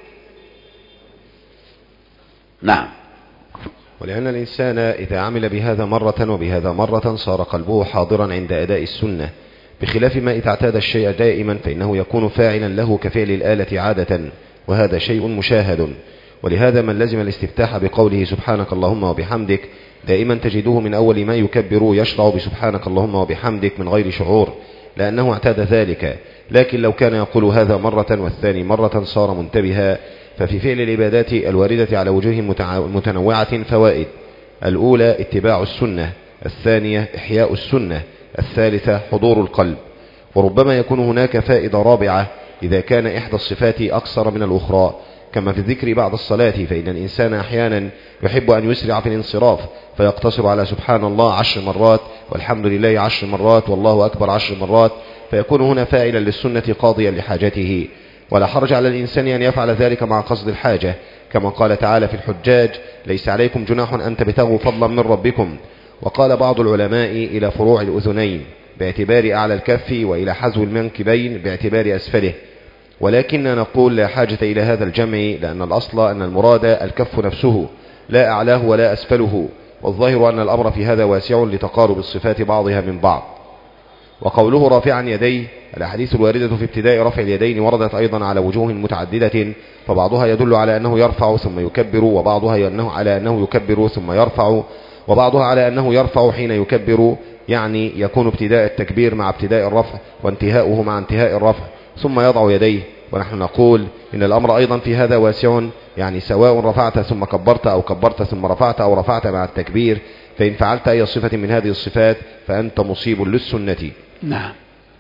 نعم. ولأن الإنسان إذا عمل بهذا مرة وبهذا مرة صار قلبه حاضرا عند أداء السنة، بخلاف ما إذا اعتاد الشيء دائما فإنه يكون فاعلا له كفعل الآلة عادة، وهذا شيء مشاهد. ولهذا من لزم الاستفتاح بقوله سبحانك اللهم وبحمدك دائما تجده من أول ما يكبر يشرع بسبحانك اللهم وبحمدك من غير شعور، لأنه اعتاد ذلك. لكن لو كان يقول هذا مرة والثاني مرة صار منتبها. ففي فعل العبادات الواردة على وجوه متنوعة فوائد: الأولى اتباع السنة، الثانية إحياء السنة، الثالثة حضور القلب. وربما يكون هناك فائدة رابعة إذا كان إحدى الصفات أكثر من الأخرى، كما في الذكر بعد الصلاة، فإن الإنسان أحيانا يحب أن يسرع في الانصراف فيقتصر على سبحان الله عشر مرات والحمد لله عشر مرات والله أكبر عشر مرات، فيكون هنا فاعلا للسنة قاضيا لحاجته. ولا حرج على الإنسان أن يفعل ذلك مع قصد الحاجة، كما قال تعالى في الحجاج: ليس عليكم جناح أن تبتغوا فضلا من ربكم. وقال بعض العلماء إلى فروع الأذنين باعتبار أعلى الكف، وإلى حذو المنكبين باعتبار أسفله، ولكننا نقول لا حاجة إلى هذا الجمع، لأن الأصل أن المراد الكف نفسه لا أعلاه ولا أسفله، والظاهر أن الأمر في هذا واسع لتقارب الصفات بعضها من بعض. وقوله رافعا يديه، الأحاديث الواردة في ابتداء رفع اليدين وردت أيضا على وجوه متعددة، فبعضها يدل على أنه يرفع ثم يكبر، وبعضها على أنه يكبر ثم يرفع، وبعضها على أنه يرفع حين يكبر، يعني يكون ابتداء التكبير مع ابتداء الرفع وانتهاؤه مع انتهاء الرفع، ثم يضع يديه. ونحن نقول إن الأمر أيضا في هذا واسع، يعني سواء رفعت ثم كبرت أو كبرت ثم رفعت أو رفعت مع التكبير، فإن فعلت أي صفة من هذه الصفات فأنت مصيب للسنة. نعم.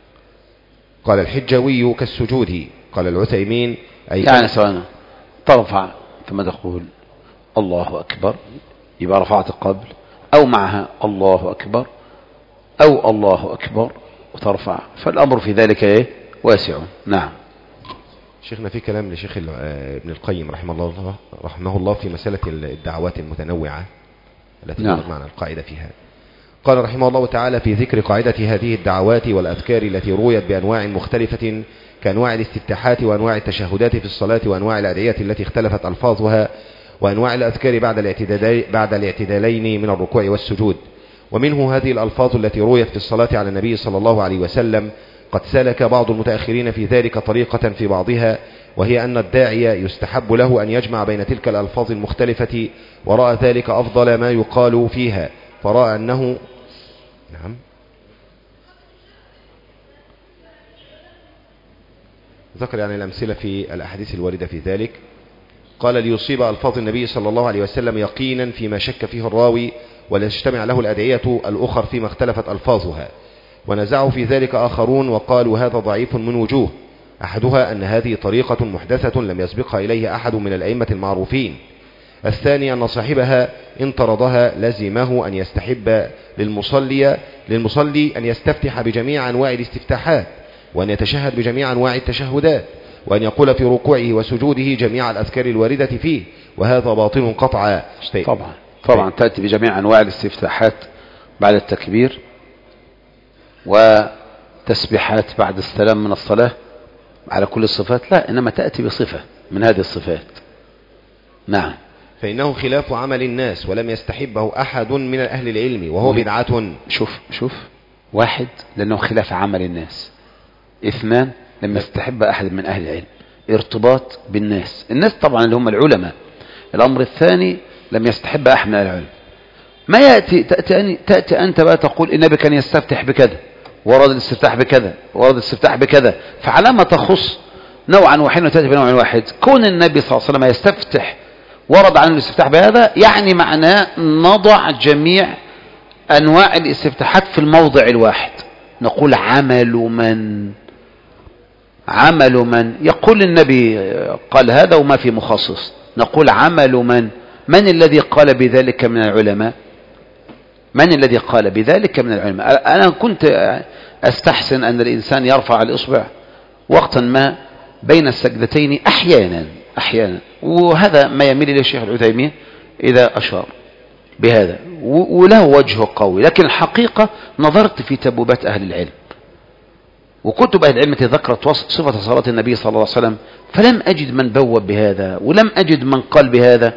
قال الحجوي كالسجود. قال العثيمين أي يعني سواء ترفع ثم تقول الله أكبر يبقى رفعت قبل، أو معها الله أكبر أو الله أكبر وترفع، فالأمر في ذلك إيه؟ واسع. نعم. شيخنا في كلام لشيخ ابن القيم رحمه الله رحمه الله في مسألة الدعوات المتنوعة التي نعم. مرت معنا القاعدة فيها. قال رحمه الله تعالى في ذكر قاعدة هذه الدعوات والأذكار التي رويت بأنواع مختلفة كأنواع الاستفتاحات وأنواع التشهدات في الصلاة وأنواع الأدعية التي اختلفت ألفاظها وأنواع الأذكار بعد الاعتدالين, بعد الاعتدالين من الركوع والسجود. ومنه هذه الألفاظ التي رويت في الصلاة على النبي صلى الله عليه وسلم. قد سلك بعض المتأخرين في ذلك طريقة في بعضها، وهي أن الداعية يستحب له أن يجمع بين تلك الألفاظ المختلفة، ورأى ذلك أفضل ما يقال فيها، فرأى أنه نعم ذكر يعني الأمثلة في الأحاديث الواردة في ذلك. قال ليصيب ألفاظ النبي صلى الله عليه وسلم يقينا فيما شك فيه الراوي، ولا تجتمع له الأدعية الأخر فيما اختلفت ألفاظها. ونزعوا في ذلك آخرون وقالوا هذا ضعيف من وجوه، أحدها أن هذه طريقة محدثة لم يسبقها إليه أحد من الأئمة المعروفين. الثاني أن صاحبها إن طردها لزمه أن يستحب للمصلي للمصلي أن يستفتح بجميع أنواع الاستفتاحات، وأن يتشهد بجميع أنواع التشهدات، وأن يقول في ركوعه وسجوده جميع الأذكار الواردة فيه، وهذا باطل قطعا. طبعا طبعا تأتي بجميع أنواع الاستفتاحات بعد التكبير، وتسبيحات بعد السلام من الصلاة على كل الصفات، لا، إنما تأتي بصفة من هذه الصفات. نعم. فإنه خلاف عمل الناس ولم يستحبه أحد من أهل العلم، وهو بدعة. شوف شوف واحد لأنه خلاف عمل الناس، اثنان لم يستحب أحد من أهل العلم، ارتباط بالناس، الناس طبعا اللي هم العلماء. الأمر الثاني لم يستحب أحد من أهل العلم. ما يأتي تأتي, تأتي أنت بقى تقول النبي كان يستفتح بكذا، ورد الاستفتاح بكذا، ورد الاستفتاح بكذا، فعلى ما تخص نوعا واحدا وتأتي بنوع واحد. كون النبي صلى الله عليه وسلم يستفتح ورد عنه الاستفتاح بهذا، يعني معناه نضع جميع أنواع الاستفتاحات في الموضع الواحد. نقول عمل من عمل من يقول النبي قال هذا وما في مخصص، نقول عمل من من الذي قال بذلك من العلماء؟ من الذي قال بذلك من العلماء؟ أنا كنت أستحسن أن الإنسان يرفع الإصبع وقتا ما بين السجدتين أحيانا أحيانا وهذا ما يميل إليه الشيخ العثيمين إذا أشار بهذا، وله وجه قوي. لكن الحقيقة نظرت في تبوبات أهل العلم وكتب أهل العلم ذكرت صفة صلاة النبي صلى الله عليه وسلم، فلم أجد من بوب بهذا ولم أجد من قال بهذا،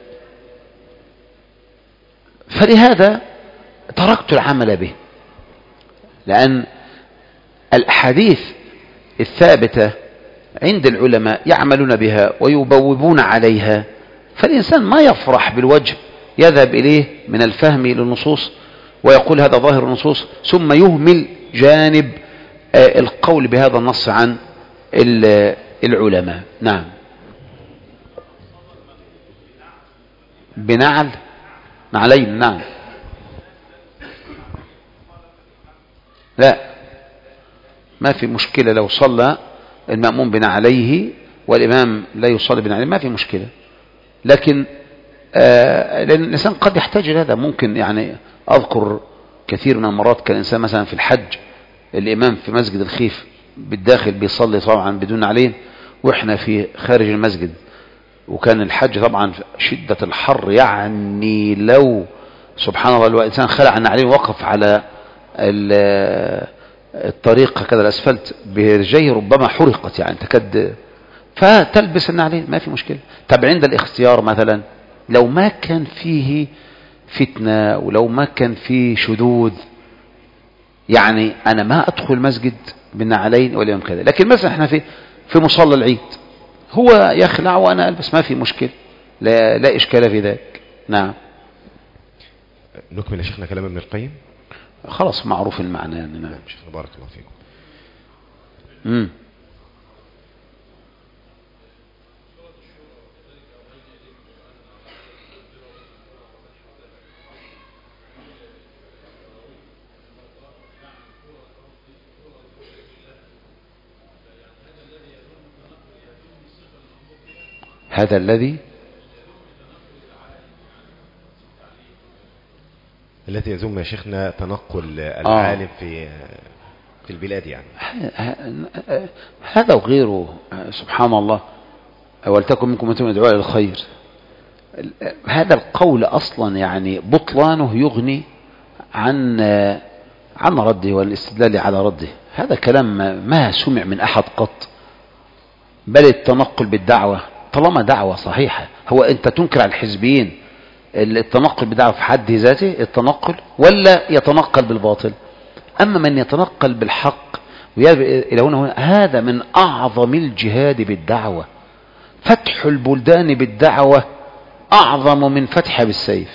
فلهذا تركت العمل به. لأن الأحاديث الثابتة عند العلماء يعملون بها ويبوبون عليها، فالإنسان ما يفرح بالوجه يذهب إليه من الفهم للنصوص ويقول هذا ظاهر النصوص، ثم يهمل جانب القول بهذا النص عن العلماء. نعم. بنعل نعلين. نعم. لا، ما في مشكلة لو صلى المأموم بنعليه والإمام لا يصلي بنعليه، ما في مشكلة. لكن آه لأن الإنسان قد يحتاج إلى هذا. ممكن يعني أذكر كثير من المرات كان الإنسان مثلا في الحج الإمام في مسجد الخيف بالداخل بيصلي طبعا بدون نعلين، وإحنا في خارج المسجد، وكان الحج طبعا شدة الحر، يعني لو سبحان الله الإنسان خلع النعلين وقف على الطريق كذا الأسفلت برجيه ربما حرقت، يعني تكد، فتلبس النعلين ما في مشكلة. طب عند الاختيار مثلا لو ما كان فيه فتنة ولو ما كان فيه شذوذ، يعني أنا ما أدخل مسجد بالنعلين واليوم كذا، لكن مثلا احنا في في مصلى العيد هو يخلع وأنا ألبس، ما في مشكلة، لا, لا إشكال في ذلك. نعم. نكمل يا شيخنا كلام ابن القيم. خلاص معروف المعنى يعني. نعم شيخنا بارك الله فيكم. امم هذا الذي التي يزم يا شيخنا تنقل العالم آه. في في البلاد، يعني هذا وغيره. سبحان الله، ولتكن منكم أمة يدعون إلى الخير. هذا القول أصلا يعني بطلانه يغني عن عن رده والاستدلال على رده. هذا كلام ما سمع من أحد قط. بل التنقل بالدعوة طالما دعوة صحيحة، هو أنت تنكر على الحزبيين التنقل بدعوة في حد ذاته التنقل، ولا يتنقل بالباطل؟ أما من يتنقل بالحق إلى هنا هنا، هذا من أعظم الجهاد بالدعوة. فتح البلدان بالدعوة أعظم من فتحها بالسيف.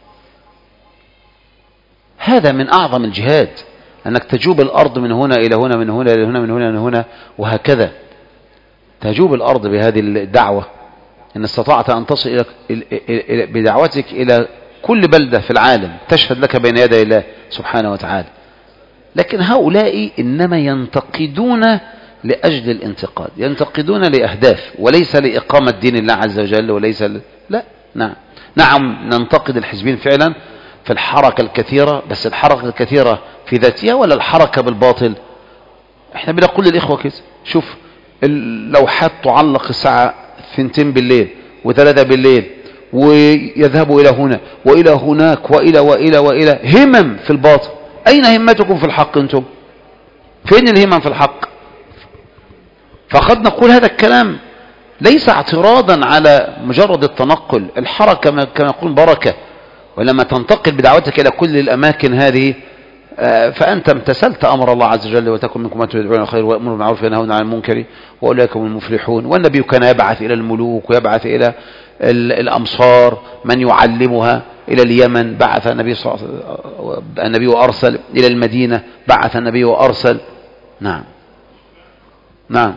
هذا من أعظم الجهاد، أنك تجوب الأرض من هنا إلى هنا، من هنا إلى هنا، من هنا إلى هنا، وهكذا تجوب الأرض بهذه الدعوة. إن استطعت أن تصل إلى بدعوتك إلى كل بلدة في العالم تشهد لك بين يدي الله سبحانه وتعالى. لكن هؤلاء إنما ينتقدون لأجل الانتقاد، ينتقدون لأهداف وليس لإقامة دين الله عز وجل، وليس ل... لا. نعم نعم ننتقد الحزبين فعلا في الحركة الكثيرة، بس الحركة الكثيرة في ذاتها ولا الحركة بالباطل؟ احنا بنقول للإخوة كده، شوف اللوحات تعلق الساعة ثنتين بالليل وثلاثة بالليل، ويذهبوا إلى هنا وإلى هناك وإلى وإلى وإلى همم في الباطل. أين همتكم في الحق أنتم؟ فين الهمم في الحق؟ فقد نقول هذا الكلام ليس اعتراضا على مجرد التنقل، الحركة كما يقول بركة، ولما تنتقل بدعوتك إلى كل الأماكن هذه فأنت امتثلت أمر الله عز وجل، وتكن منكم أمة يدعون إلى الخير ويأمرون بالمعروف وينهون عن المنكر وأولئك هم المفلحون. والنبي كان يبعث إلى الملوك ويبعث إلى الأمصار من يعلمها. إلى اليمن بعث النبي صلى الله عليه وسلم النبي وأرسل، إلى المدينة بعث النبي وأرسل. نعم نعم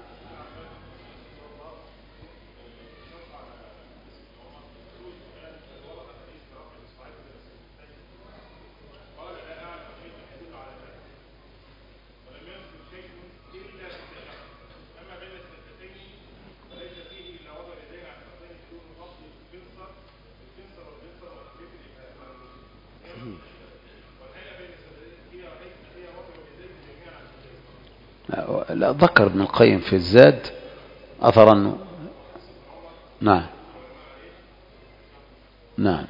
لا، ذكر ابن القيم في الزاد أثرا. نعم نعم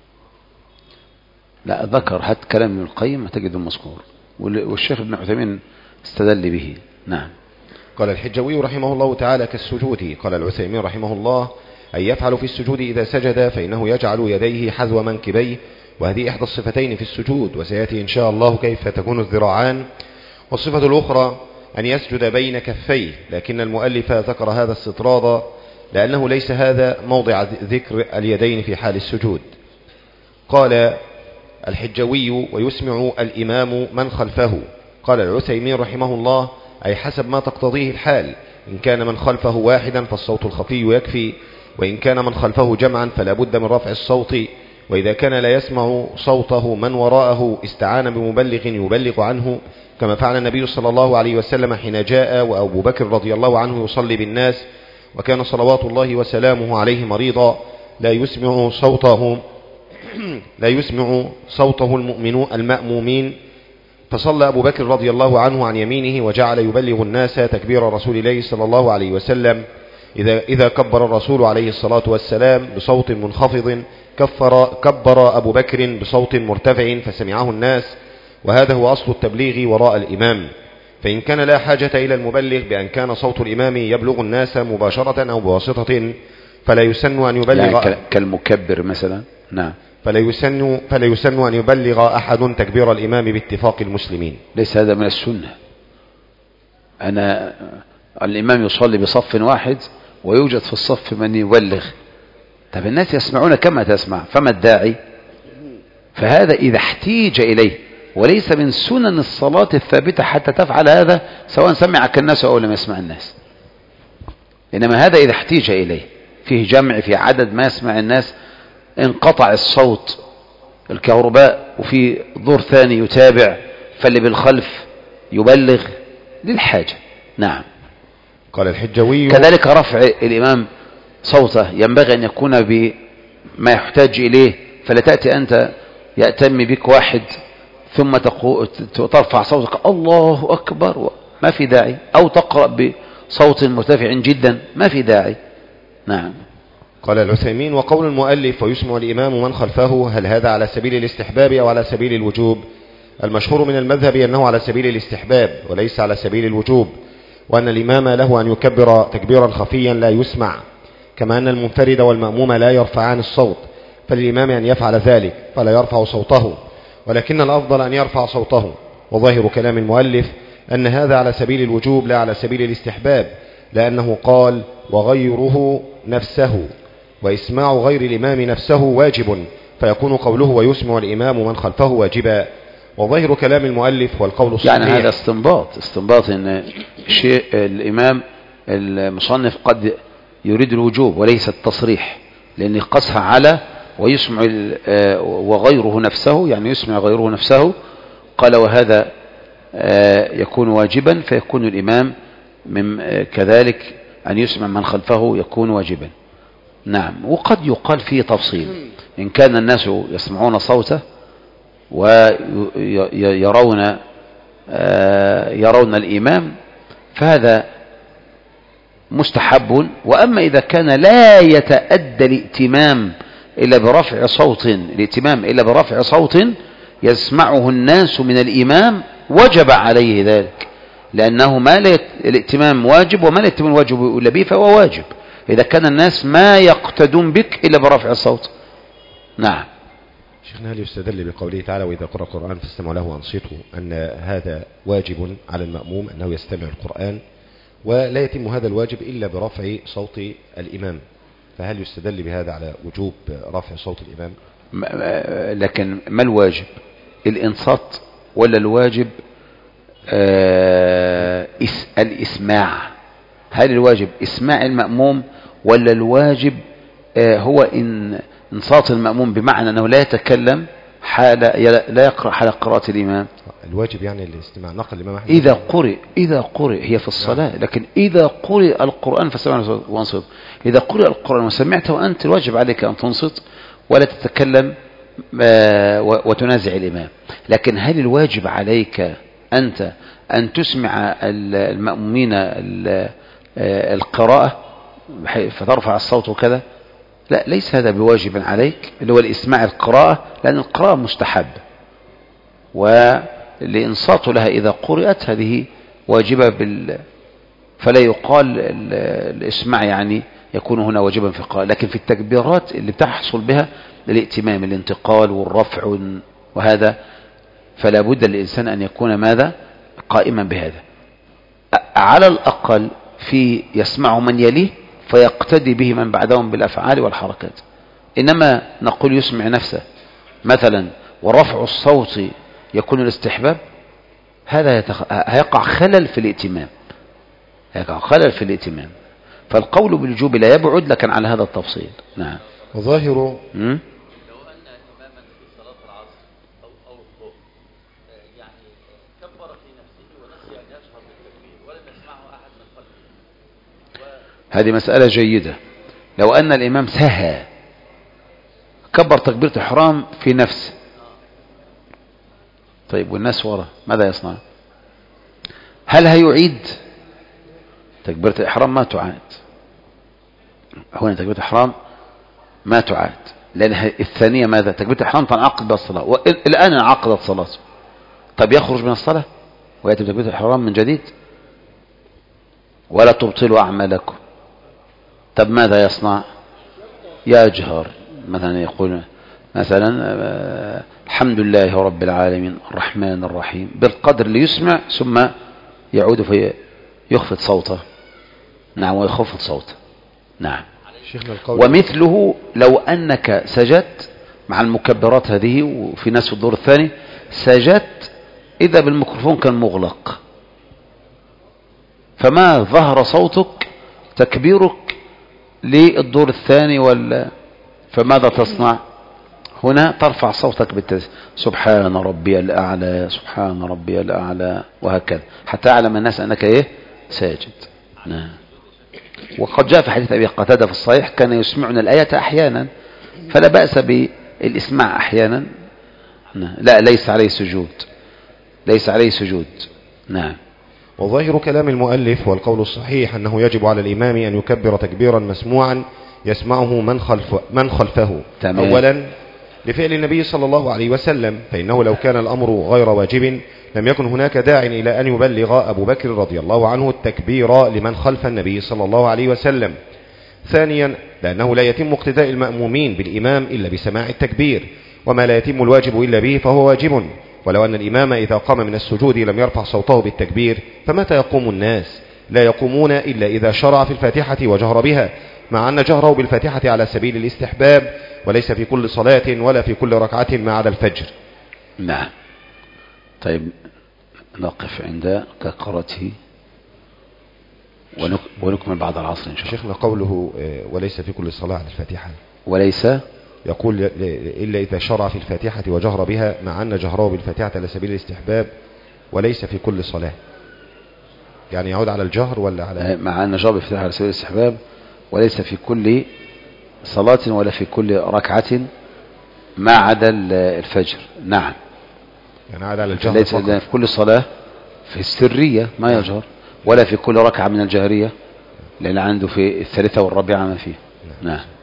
لا، ذكر هات كلام ابن القيم تجده مذكور، والشيخ ابن عثيمين استدل به. نعم. قال الحجوي رحمه الله تعالى كالسجود. قال العثيمين رحمه الله أن يفعل في السجود إذا سجد فإنه يجعل يديه حذو منكبيه، وهذه إحدى الصفتين في السجود، وسيأتي إن شاء الله كيف تكون الذراعان. والصفة الأخرى أن يسجد بين كفيه، لكن المؤلف ذكر هذا استطرادا لأنه ليس هذا موضع ذكر اليدين في حال السجود. قال الحجوي ويسمع الإمام من خلفه. قال العثيمين رحمه الله أي حسب ما تقتضيه الحال، إن كان من خلفه واحدا فالصوت الخفي يكفي، وإن كان من خلفه جمعا فلا بد من رفع الصوت، وإذا كان لا يسمع صوته من وراءه استعان بمبلغ يبلغ عنه، كما فعل النبي صلى الله عليه وسلم حين جاء وأبو بكر رضي الله عنه يصلي بالناس، وكان صلوات الله وسلامه عليه مريضا لا يسمع صوته لا يسمع صوته المؤمنون المأمومين، فصلى أبو بكر رضي الله عنه عن يمينه وجعل يبلغ الناس تكبير رسول الله صلى الله عليه وسلم. إذا, إذا كبر الرسول عليه الصلاة والسلام بصوت منخفض كفر كبر أبو بكر بصوت مرتفع فسمعه الناس، وهذا هو أصل التبليغ وراء الإمام. فإن كان لا حاجة إلى المبلغ بأن كان صوت الإمام يبلغ الناس مباشرة أو بواسطة فلا يسن أن يبلغ يعني كالمكبر مثلا. نعم. فلا يسن, فلا يسن أن يبلغ أحد تكبير الإمام باتفاق المسلمين. ليس هذا من السنة. أنا الإمام يصلي بصف واحد ويوجد في الصف من يبلغ، طب الناس يسمعون كما تسمع، فما الداعي؟ فهذا إذا احتيج إليه، وليس من سنن الصلاة الثابتة حتى تفعل هذا سواء سمعك الناس أو لم يسمع الناس، إنما هذا إذا احتيج إليه، فيه جمع في عدد ما يسمع الناس، انقطع الصوت الكهرباء وفي دور ثاني يتابع، فاللي بالخلف يبلغ للحاجة. نعم. قال الحجوي كذلك رفع الإمام صوته ينبغي أن يكون بما يحتاج إليه، فلا تأتي أنت يأتم بك واحد ثم ترفع صوتك الله أكبر، ما في داعي، أو تقرأ بصوت مرتفع جدا، ما في داعي. نعم. قال العثيمين وقول المؤلف ويسمع الإمام من خلفه، هل هذا على سبيل الاستحباب أو على سبيل الوجوب؟ المشهور من المذهب أنه على سبيل الاستحباب وليس على سبيل الوجوب، وأن الإمام له أن يكبر تكبيرا خفيا لا يسمع، كما أن المنفرد والمأموم لا يرفعان الصوت، فللإمام أن يفعل ذلك فلا يرفع صوته، ولكن الأفضل أن يرفع صوته. وظاهر كلام المؤلف أن هذا على سبيل الوجوب لا على سبيل الاستحباب، لأنه قال وغيره نفسه، وإسماع غير الإمام نفسه واجب، فيكون قوله ويسمع الإمام من خلفه واجبا. وظاهر كلام المؤلف والقول الصحيح يعني هذا استنباط استنباط ان شيء الإمام المصنف قد يريد الوجوب وليس التصريح، لأن قصها على ويسمع وغيره نفسه، يعني يسمع غيره نفسه، قال وهذا يكون واجبا، فيكون الإمام من كذلك أن يسمع من خلفه يكون واجبا. نعم. وقد يقال فيه تفصيل، إن كان الناس يسمعون صوته ويرون يرون الإمام فهذا مستحب، وأما إذا كان لا يتأدى الائتمام إلا برفع صوت الائتمام إلا برفع صوت يسمعه الناس من الإمام وجب عليه ذلك، لأنه ما لا الائتمام واجب وما لا الائتمام واجب إلا به فهو واجب إذا كان الناس ما يقتدون بك إلا برفع الصوت. نعم. شيخنا هل يستدل بقوله تعالى وإذا قرأ القرآن فاستمعوا له وأنصتوا أن هذا واجب على المأموم أنه يستمع القرآن، ولا يتم هذا الواجب إلا برفع صوت الإمام، فهل يستدل بهذا على وجوب رفع صوت الإمام؟ لكن ما الواجب، الإنصات ولا الواجب آه الإسماع؟ هل الواجب إسماع المأموم ولا الواجب آه هو إن انصات المأموم بمعنى أنه لا يتكلم حال لا يقرأ حال قراءة الإمام؟ الواجب يعني الاستماع نقل الإمام أحمد إذا قرئ إذا قرئ هي في الصلاة، لكن إذا قرئ القرآن فاستمع وانصت. إذا قرئ القرآن وسمعت وأنت الواجب عليك أن تنصت ولا تتكلم وتنازع الإمام. لكن هل الواجب عليك أنت أن تسمع المأمومين القراءة فترفع الصوت وكذا؟ لا، ليس هذا بواجب عليك، اللي هو الإسماع القراءة، لأن القراءة مستحب، والإنصات لها إذا قرأت هذه واجبة بال... فلا يقال الإسماع يعني يكون هنا واجبا في القراءة. لكن في التكبيرات اللي تحصل بها الائتمام الانتقال والرفع وهذا، فلا بد للإنسان أن يكون ماذا؟ قائما بهذا. على الأقل في يسمع من يليه فيقتدي به من بعدهم بالأفعال والحركات. إنما نقول يسمع نفسه مثلا ورفع الصوت يكون الاستحباب، هذا يتخ... هيقع خلل في الائتمام، هيقع خلل في الائتمام. فالقول بالوجوب لا يبعد لكن على هذا التفصيل. نعم. وظاهر م? هذه مسألة جيدة. لو أن الإمام سهى كبر تكبيرة الإحرام في نفسه، طيب والناس وراء ماذا يصنع؟ هل هيعيد؟ تكبيرة الإحرام ما تعاد هنا، تكبيرة الإحرام ما تعاد، لأن الثانية ماذا؟ تكبيرة الإحرام تنعقد بالصلاة، والآن انعقدت صلاته. طب يخرج من الصلاة ويأتي بتكبيرة الإحرام من جديد؟ ولا تبطلوا أعمالكم. طب ماذا يصنع؟ يجهر مثلا، يقول مثلا الحمد لله رب العالمين الرحمن الرحيم بالقدر اللي يسمع، ثم يعود في يخفض صوته. نعم، ويخفض صوته. نعم. ومثله لو أنك سجدت مع المكبرات هذه وفي ناس في الدور الثاني سجدت إذا بالميكروفون كان مغلق، فما ظهر صوتك تكبيرك للدور الثاني ولا، فماذا تصنع هنا؟ ترفع صوتك بالتسبيح سبحان ربي الأعلى سبحان ربي الأعلى، وهكذا حتى يعلم الناس أنك إيه ساجد. نعم. وقد جاء في حديث أبي قتادة في الصحيح كان يسمعنا الآية أحيانا، فلا بأس بالإسماع أحيانا. لا، ليس عليه سجود، ليس عليه سجود. نعم. وظاهر كلام المؤلف والقول الصحيح أنه يجب على الإمام أن يكبر تكبيرا مسموعا يسمعه من, خلف من خلفه. تمام. أولا لفعل النبي صلى الله عليه وسلم، فإنه لو كان الأمر غير واجب لم يكن هناك داع إلى أن يبلغ أبو بكر رضي الله عنه التكبير لمن خلف النبي صلى الله عليه وسلم. ثانيا لأنه لا يتم اقتداء المأمومين بالإمام إلا بسماع التكبير، وما لا يتم الواجب إلا به فهو واجب. ولو أن الإمام إذا قام من السجود لم يرفع صوته بالتكبير فمتى يقوم الناس؟ لا يقومون إلا إذا شرع في الفاتحة وجهر بها، مع أن جهره بالفاتحة على سبيل الاستحباب وليس في كل صلاة ولا في كل ركعة ما عدا الفجر. نعم. طيب نقف عند كقرته ونكمل بعد العصر إن شاء الله. شيخنا قوله وليس في كل صلاة على الفاتحة، وليس يقول إلا إذا شرع في الفاتحة وجهر بها، مع أن جهره بالفاتحة على سبيل الاستحباب وليس في كل صلاة، يعني يعود على الجهر ولا على مع أن جهره بالفاتحة على سبيل الاستحباب وليس في كل صلاة ولا في كل ركعة ما عدا الفجر. نعم. يعني عاد على الجهر ليس في كل صلاة في السرية ما يجهر، ولا في كل ركعة من الجهرية، لأن عنده في الثالثة والرابعة ما فيه. نعم.